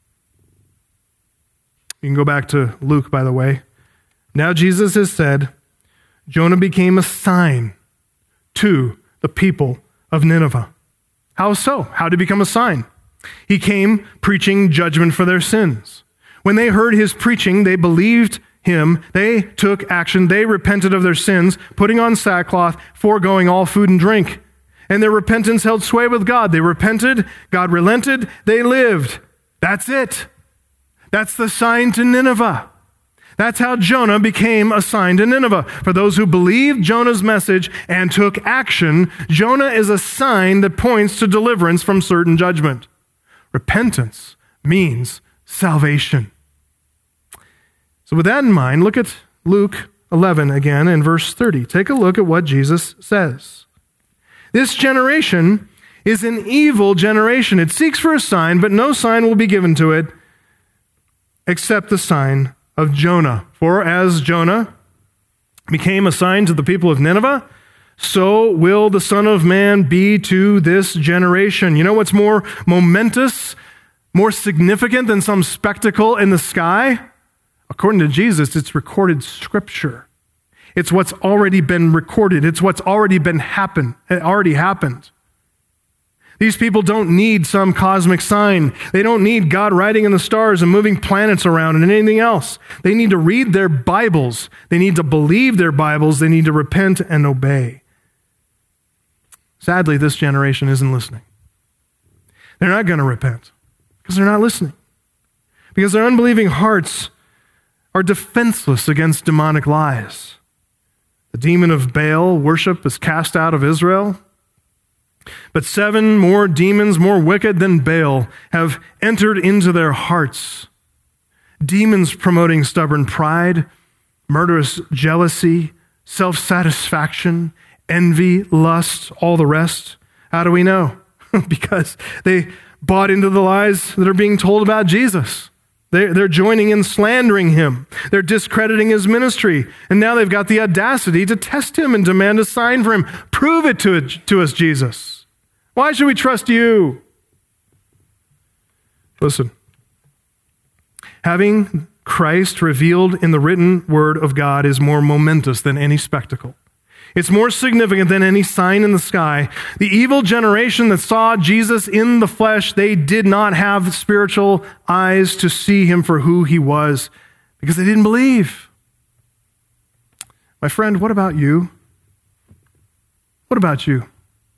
you can go back to Luke, by the way. Now Jesus has said, Jonah became a sign to the people of Nineveh. How so? How did he become a sign? He came preaching judgment for their sins. When they heard his preaching, they believed him, they took action, they repented of their sins, putting on sackcloth, foregoing all food and drink. And their repentance held sway with God. They repented, God relented, they lived. That's it. That's the sign to Nineveh. That's how Jonah became a sign to Nineveh. For those who believed Jonah's message and took action, Jonah is a sign that points to deliverance from certain judgment. Repentance means salvation. So with that in mind, look at Luke 11 again in verse 30. Take a look at what Jesus says. This generation is an evil generation. It seeks for a sign, but no sign will be given to it except the sign of Jonah. For as Jonah became a sign to the people of Nineveh, so will the Son of Man be to this generation. You know what's more momentous, more significant than some spectacle in the sky? According to Jesus, it's recorded scripture. It's what's already been recorded. It's what's already been happened. It already happened. These people don't need some cosmic sign. They don't need God writing in the stars and moving planets around and anything else. They need to read their Bibles. They need to believe their Bibles. They need to repent and obey. Sadly, this generation isn't listening. They're not going to repent because they're not listening. Because their unbelieving hearts are defenseless against demonic lies. The demon of Baal worship is cast out of Israel. But 7 more demons, more wicked than Baal, have entered into their hearts. Demons promoting stubborn pride, murderous jealousy, self-satisfaction, envy, lust, all the rest. How do we know? Because they bought into the lies that are being told about Jesus. They're joining in slandering him. They're discrediting his ministry. And now they've got the audacity to test him and demand a sign from him. Prove it to us, Jesus. Why should we trust you? Listen. Having Christ revealed in the written word of God is more momentous than any spectacle. It's more significant than any sign in the sky. The evil generation that saw Jesus in the flesh, they did not have spiritual eyes to see him for who he was because they didn't believe. My friend, what about you? What about you?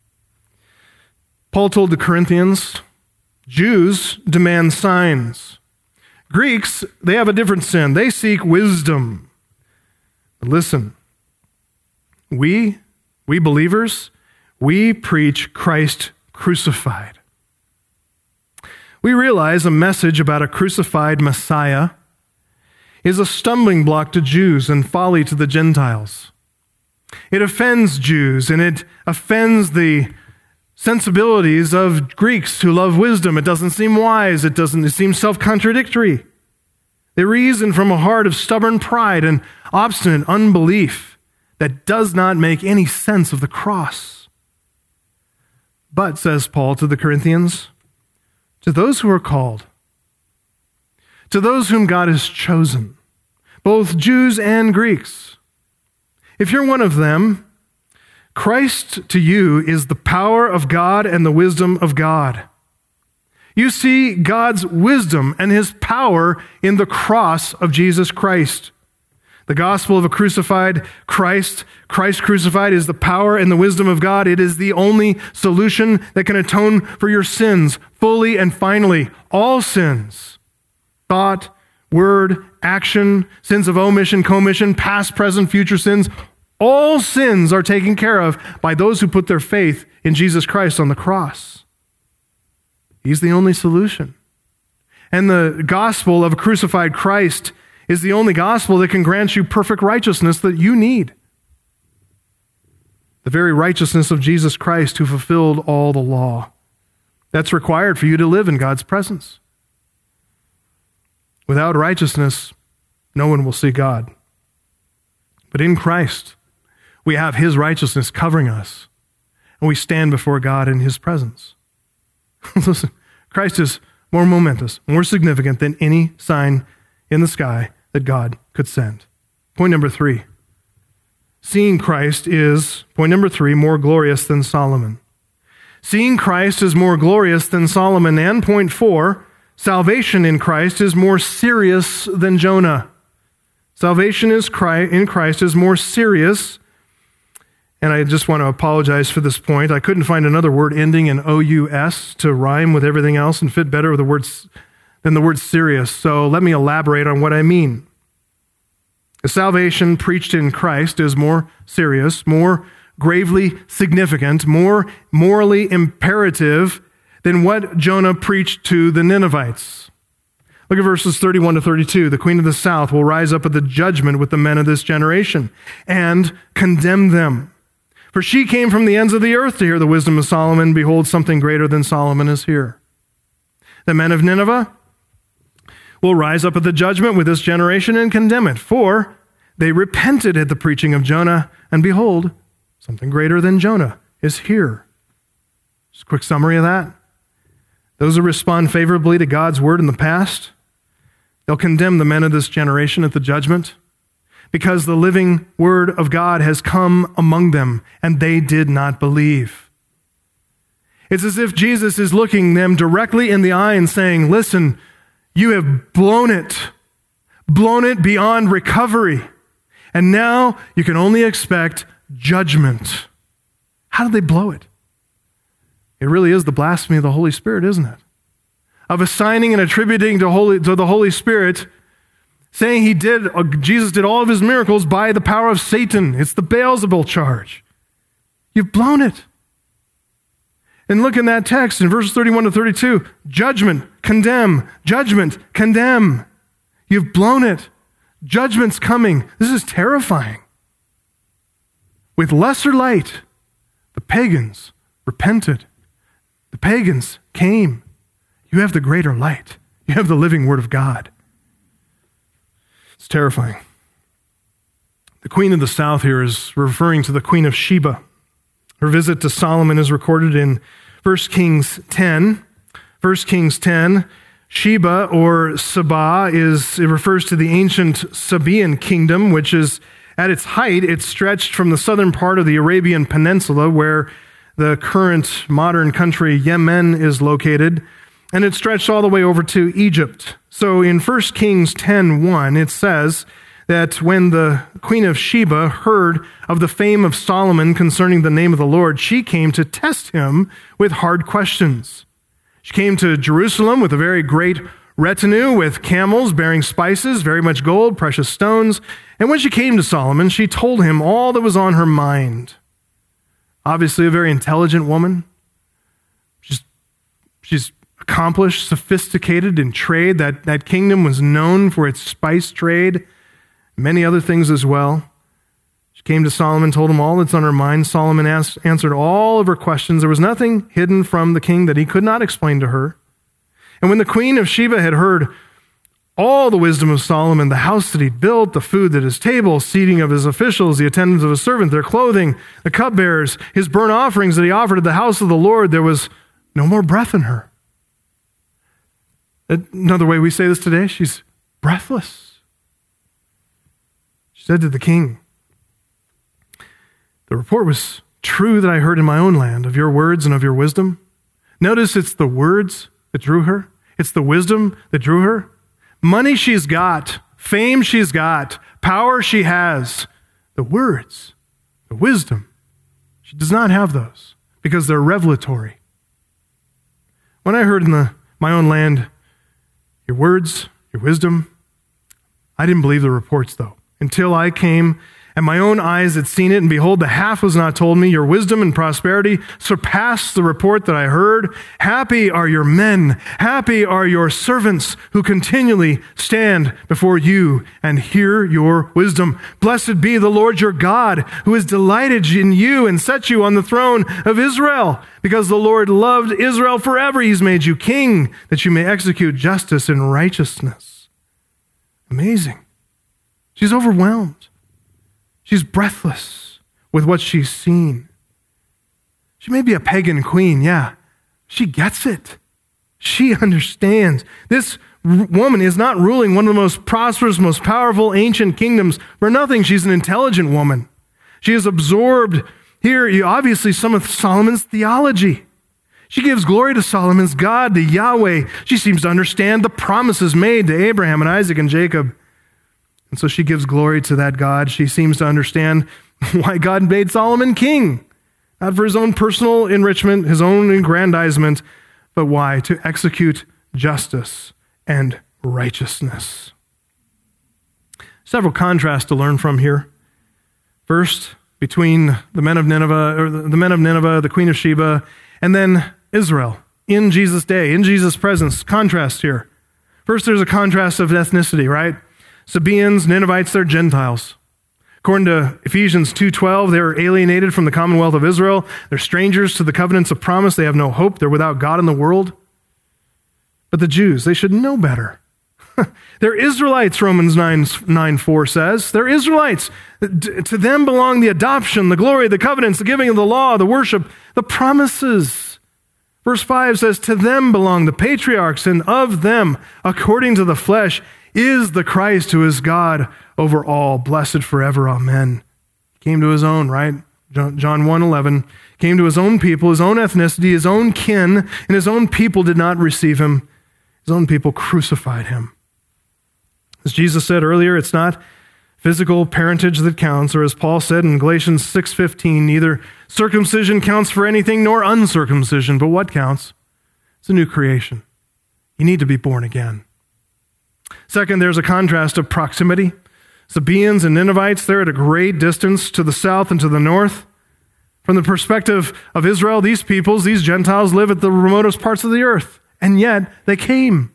Paul told the Corinthians, Jews demand signs. Greeks, they have a different sin. They seek wisdom. But listen, we believers, we preach Christ crucified. We realize a message about a crucified Messiah is a stumbling block to Jews and folly to the Gentiles. It offends Jews and it offends the sensibilities of Greeks who love wisdom. It doesn't seem wise. It seems self-contradictory. They reason from a heart of stubborn pride and obstinate unbelief that does not make any sense of the cross. But, says Paul to the Corinthians, to those who are called, to those whom God has chosen, both Jews and Greeks, if you're one of them, Christ to you is the power of God and the wisdom of God. You see God's wisdom and his power in the cross of Jesus Christ. The gospel of a crucified Christ crucified, is the power and the wisdom of God. It is the only solution that can atone for your sins fully and finally. All sins, thought, word, action, sins of omission, commission, past, present, future sins, all sins are taken care of by those who put their faith in Jesus Christ on the cross. He's the only solution. And the gospel of a crucified Christ is the only gospel that can grant you perfect righteousness that you need. The very righteousness of Jesus Christ who fulfilled all the law. That's required for you to live in God's presence. Without righteousness, no one will see God. But in Christ, we have his righteousness covering us, and we stand before God in his presence. Listen, Christ is more momentous, more significant than any sign in the sky that God could send. Point number 3. Seeing Christ is, point number 3, more glorious than Solomon. Seeing Christ is more glorious than Solomon. And point 4, salvation in Christ is more serious than Jonah. Salvation in Christ is more serious. And I just want to apologize for this point. I couldn't find another word ending in O-U-S to rhyme with everything else and fit better with than the word serious. So let me elaborate on what I mean. The salvation preached in Christ is more serious, more gravely significant, more morally imperative than what Jonah preached to the Ninevites. Look at verses 31 to 32. The queen of the south will rise up at the judgment with the men of this generation and condemn them. For she came from the ends of the earth to hear the wisdom of Solomon. Behold, something greater than Solomon is here. The men of Nineveh will rise up at the judgment with this generation and condemn it. For they repented at the preaching of Jonah, and behold, something greater than Jonah is here. Just a quick summary of that. Those who respond favorably to God's word in the past, they'll condemn the men of this generation at the judgment because the living word of God has come among them and they did not believe. It's as if Jesus is looking them directly in the eye and saying, listen, you have blown it beyond recovery. And now you can only expect judgment. How did they blow it? It really is the blasphemy of the Holy Spirit, isn't it? Of assigning and attributing to the Holy Spirit, saying Jesus did all of his miracles by the power of Satan. It's the Beelzebul charge. You've blown it. And look in that text in verses 31 to 32. Judgment, condemn. Judgment, condemn. You've blown it. Judgment's coming. This is terrifying. With lesser light, the pagans repented. The pagans came. You have the greater light. You have the living word of God. It's terrifying. The queen of the south here is referring to the queen of Sheba. Her visit to Solomon is recorded in 1 Kings 10. 1 Kings 10, Sheba or Saba it refers to the ancient Sabaean kingdom, which is at its height, it stretched from the southern part of the Arabian Peninsula, where the current modern country Yemen is located, and it stretched all the way over to Egypt. So in 1 Kings 10:1, it says that when the queen of Sheba heard of the fame of Solomon concerning the name of the Lord, she came to test him with hard questions. She came to Jerusalem with a very great retinue, with camels bearing spices, very much gold, precious stones. And when she came to Solomon, she told him all that was on her mind. Obviously a very intelligent woman. She's accomplished, sophisticated in trade. That kingdom was known for its spice trade, many other things as well. She came to Solomon, told him all that's on her mind. Solomon answered all of her questions. There was nothing hidden from the king that he could not explain to her. And when the queen of Sheba had heard all the wisdom of Solomon, the house that he built, the food at his table, seating of his officials, the attendance of his servant, their clothing, the cupbearers, his burnt offerings that he offered at the house of the Lord, there was no more breath in her. Another way we say this today, she's breathless. She said to the king, the report was true that I heard in my own land of your words and of your wisdom. Notice it's the words that drew her. It's the wisdom that drew her. Money she's got, fame she's got, power she has. The words, the wisdom, she does not have those because they're revelatory. When I heard in my own land your words, your wisdom, I didn't believe the reports though, until I came and my own eyes had seen it, and behold, the half was not told me. Your wisdom and prosperity surpassed the report that I heard. Happy are your men, happy are your servants who continually stand before you and hear your wisdom. Blessed be the Lord your God, who has delighted in you and set you on the throne of Israel. Because the Lord loved Israel forever, he's made you king, that you may execute justice and righteousness. Amazing. She's overwhelmed. She's breathless with what she's seen. She may be a pagan queen, yeah. She gets it. She understands. This woman is not ruling one of the most prosperous, most powerful ancient kingdoms for nothing. She's an intelligent woman. She has absorbed here, obviously, some of Solomon's theology. She gives glory to Solomon's God, to Yahweh. She seems to understand the promises made to Abraham and Isaac and Jacob. And so she gives glory to that God. She seems to understand why God made Solomon king. Not for his own personal enrichment, his own aggrandizement, but why? To execute justice and righteousness. Several contrasts to learn from here. First, between the men of Nineveh, the Queen of Sheba, and then Israel in Jesus' day, in Jesus' presence. Contrast here. First, there's a contrast of ethnicity, right? Sabaeans, Ninevites, they're Gentiles. According to Ephesians 2:12, they're alienated from the commonwealth of Israel. They're strangers to the covenants of promise. They have no hope. They're without God in the world. But the Jews, they should know better. They're Israelites, Romans 9:4 says. They're Israelites. To them belong the adoption, the glory, the covenants, the giving of the law, the worship, the promises. Verse 5 says, to them belong the patriarchs, and of them, according to the flesh, is the Christ who is God over all, blessed forever. Amen. He came to his own, right? John 1:11. Came to his own people, his own ethnicity, his own kin, and his own people did not receive him. His own people crucified him. As Jesus said earlier, it's not physical parentage that counts, or as Paul said in Galatians 6:15, neither circumcision counts for anything nor uncircumcision, but what counts? It's a new creation. You need to be born again. Second, there's a contrast of proximity. Sabaeans and Ninevites, they're at a great distance to the south and to the north. From the perspective of Israel, these peoples, these Gentiles, live at the remotest parts of the earth. And yet they came.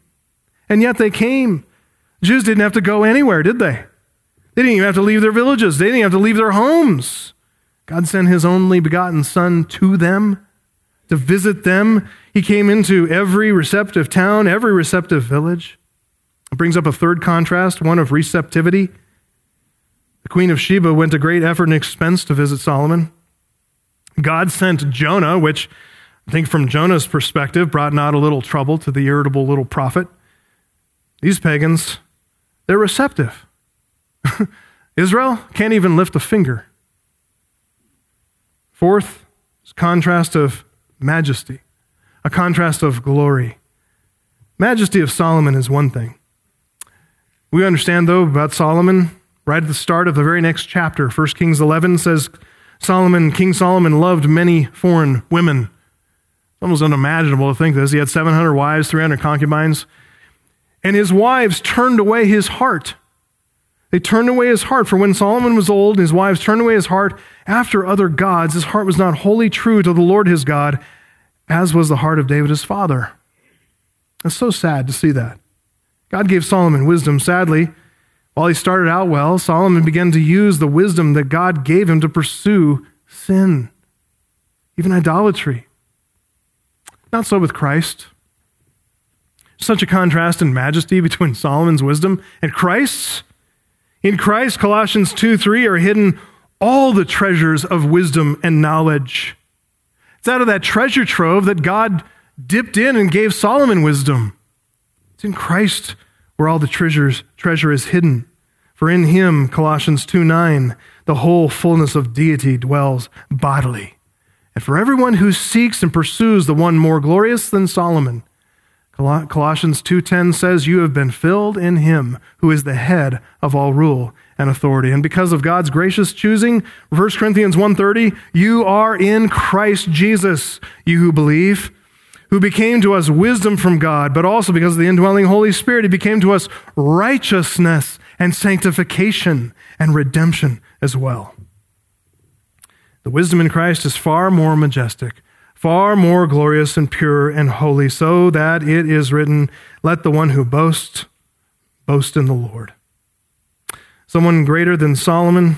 Jews didn't have to go anywhere, did they? They didn't even have to leave their villages. They didn't even have to leave their homes. God sent his only begotten Son to them, to visit them. He came into every receptive town, every receptive village. It brings up a third contrast, one of receptivity. The Queen of Sheba went to great effort and expense to visit Solomon. God sent Jonah, which I think from Jonah's perspective brought not a little trouble to the irritable little prophet. These pagans, they're receptive. Israel can't even lift a finger. Fourth is contrast of majesty, a contrast of glory. Majesty of Solomon is one thing. We understand, though, about Solomon right at the start of the very next chapter. 1 Kings 11 says, King Solomon loved many foreign women. It's almost unimaginable to think this. He had 700 wives, 300 concubines. And his wives turned away his heart. They turned away his heart. For when Solomon was old, his wives turned away his heart after other gods. His heart was not wholly true to the Lord his God, as was the heart of David his father. It's so sad to see that. God gave Solomon wisdom. Sadly, while he started out well, Solomon began to use the wisdom that God gave him to pursue sin, even idolatry. Not so with Christ. Such a contrast in majesty between Solomon's wisdom and Christ's. In Christ, Colossians 2:3 are hidden all the treasures of wisdom and knowledge. It's out of that treasure trove that God dipped in and gave Solomon wisdom. It's in Christ where all the treasure is hidden. For in him, Colossians 2:9, the whole fullness of deity dwells bodily. And for everyone who seeks and pursues the one more glorious than Solomon, Colossians 2:10 says, you have been filled in him who is the head of all rule and authority. And because of God's gracious choosing, 1 Corinthians 1:30, you are in Christ Jesus, you who believe, who became to us wisdom from God, but also because of the indwelling Holy Spirit, he became to us righteousness and sanctification and redemption. as well. The wisdom in Christ is far more majestic, far more glorious and pure and holy, so that it is written, "Let the one who boasts, boast in the Lord." Someone greater than Solomon,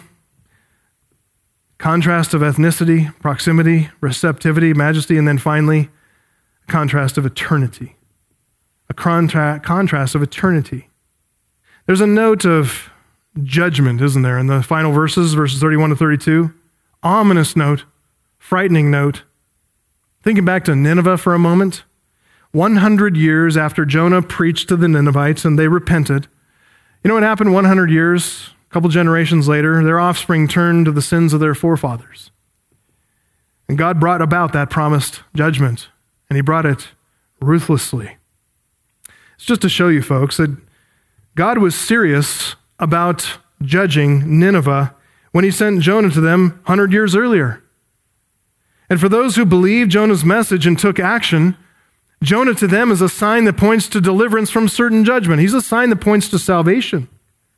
contrast of ethnicity, proximity, receptivity, majesty, and then finally, a contrast of eternity. A contrast of eternity. There's a note of judgment, isn't there, in the final verses 31 to 32? Ominous note, frightening note. Thinking back to Nineveh for a moment. 100 years after Jonah preached to the Ninevites and they repented. You know what happened 100 years? A couple generations later, their offspring turned to the sins of their forefathers. And God brought about that promised judgment, and he brought it ruthlessly. It's just to show you folks that God was serious about judging Nineveh when he sent Jonah to them 100 years earlier. And for those who believed Jonah's message and took action, Jonah to them is a sign that points to deliverance from certain judgment. He's a sign that points to salvation.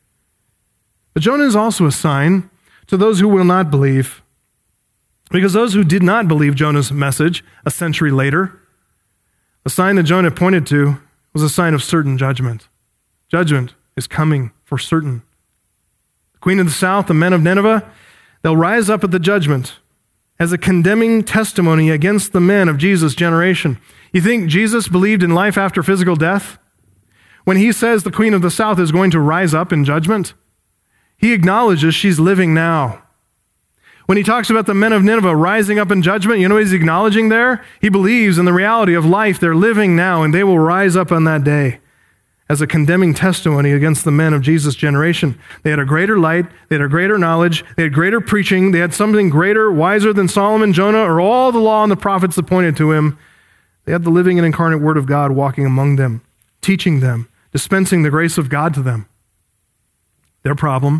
But Jonah is also a sign to those who will not believe. Because those who did not believe Jonah's message a century later, the sign that Jonah pointed to was a sign of certain judgment. Judgment is coming for certain. The queen of the south, the men of Nineveh, they'll rise up at the judgment as a condemning testimony against the men of Jesus' generation. You think Jesus believed in life after physical death? When he says the queen of the south is going to rise up in judgment, he acknowledges she's living now. When he talks about the men of Nineveh rising up in judgment, you know what he's acknowledging there? He believes in the reality of life they're living now, and they will rise up on that day as a condemning testimony against the men of Jesus' generation. They had a greater light, they had a greater knowledge, they had greater preaching, they had something greater, wiser than Solomon, Jonah, or all the law and the prophets that pointed to him. They had the living and incarnate Word of God walking among them, teaching them, dispensing the grace of God to them. Their problem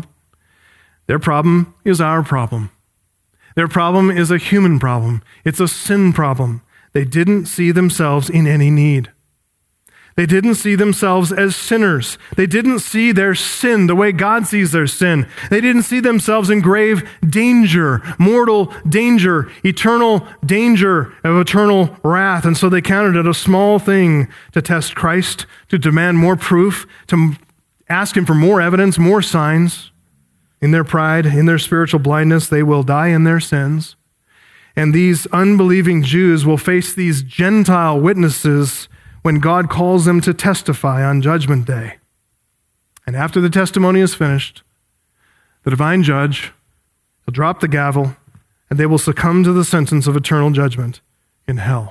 is our problem. Their problem is a human problem. It's a sin problem. They didn't see themselves in any need. They didn't see themselves as sinners. They didn't see their sin the way God sees their sin. They didn't see themselves in grave danger, mortal danger, eternal danger of eternal wrath. And so they counted it a small thing to test Christ, to demand more proof, to ask him for more evidence, more signs. In their pride, in their spiritual blindness, they will die in their sins. And these unbelieving Jews will face these Gentile witnesses when God calls them to testify on Judgment Day. And after the testimony is finished, the divine judge will drop the gavel, and they will succumb to the sentence of eternal judgment in hell.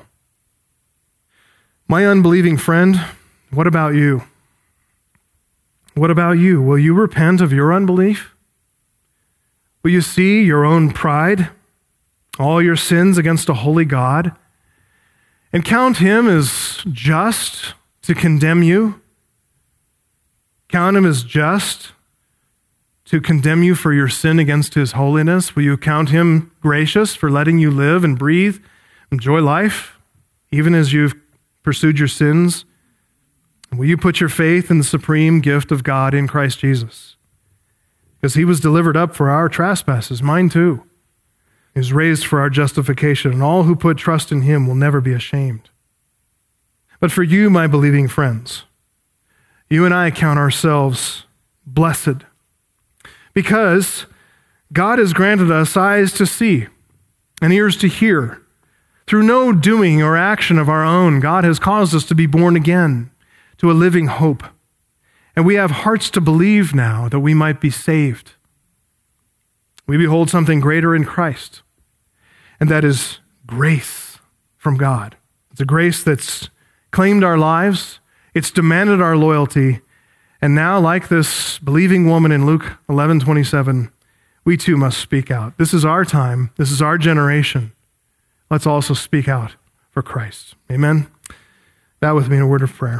My unbelieving friend, what about you? What about you? Will you repent of your unbelief? Will you see your own pride, all your sins against a holy God, and count him as just to condemn you? Count him as just to condemn you for your sin against his holiness? Will you count him gracious for letting you live and breathe, enjoy life, even as you've pursued your sins? And will you put your faith in the supreme gift of God in Christ Jesus? Because he was delivered up for our trespasses, mine too. He was raised for our justification, and all who put trust in him will never be ashamed. But for you, my believing friends, you and I count ourselves blessed because God has granted us eyes to see and ears to hear. Through no doing or action of our own, God has caused us to be born again to a living hope. And we have hearts to believe now that we might be saved. We behold something greater in Christ, and that is grace from God. It's a grace that's claimed our lives, it's demanded our loyalty, and now, like this believing woman in Luke 11:27, we too must speak out. This is our time, this is our generation. Let's also speak out for Christ. Amen? Bow with me in a word of prayer.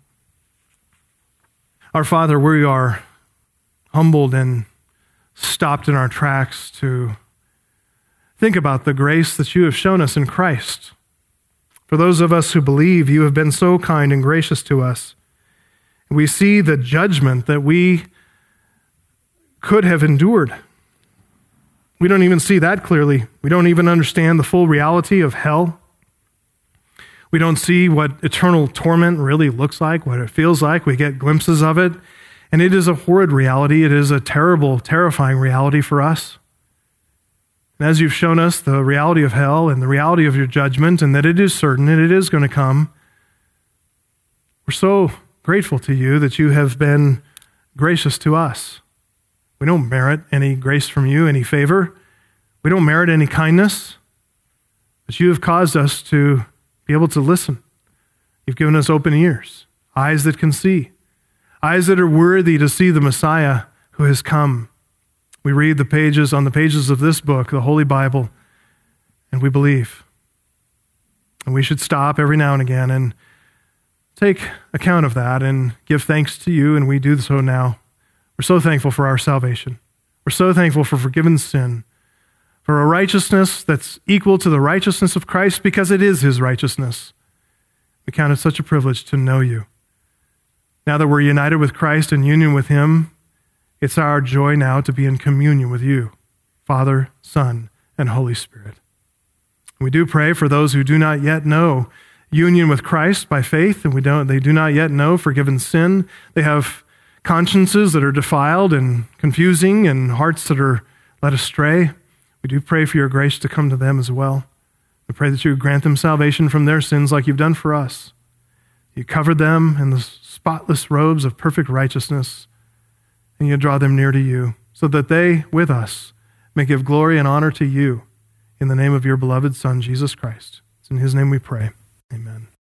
Our Father, we are humbled and stopped in our tracks to think about the grace that you have shown us in Christ. For those of us who believe, you have been so kind and gracious to us. We see the judgment that we could have endured We don't even see that clearly. We don't even understand the full reality of hell. We don't see what eternal torment really looks like, what it feels like. We get glimpses of it. And it is a horrid reality. It is a terrible, terrifying reality for us. And as you've shown us the reality of hell and the reality of your judgment, and that it is certain and it is going to come, we're so grateful to you that you have been gracious to us. We don't merit any grace from you, any favor. We don't merit any kindness. But you have caused us to be able to listen. You've given us open ears, eyes that can see, eyes that are worthy to see the Messiah who has come. We read the pages on the pages of this book, the Holy Bible, and we believe. And we should stop every now and again and take account of that and give thanks to you, and we do so now. We're so thankful for our salvation. We're so thankful for forgiven sin, for a righteousness that's equal to the righteousness of Christ because it is his righteousness. We count it such a privilege to know you. Now that we're united with Christ and union with him, it's our joy now to be in communion with you, Father, Son, and Holy Spirit. We do pray for those who do not yet know union with Christ by faith, and they do not yet know forgiven sin. They have consciences that are defiled and confusing and hearts that are led astray. We do pray for your grace to come to them as well. We pray that you grant them salvation from their sins like you've done for us. You covered them in the spotless robes of perfect righteousness, and you draw them near to you so that they, with us, may give glory and honor to you in the name of your beloved Son, Jesus Christ. It's in his name we pray. Amen.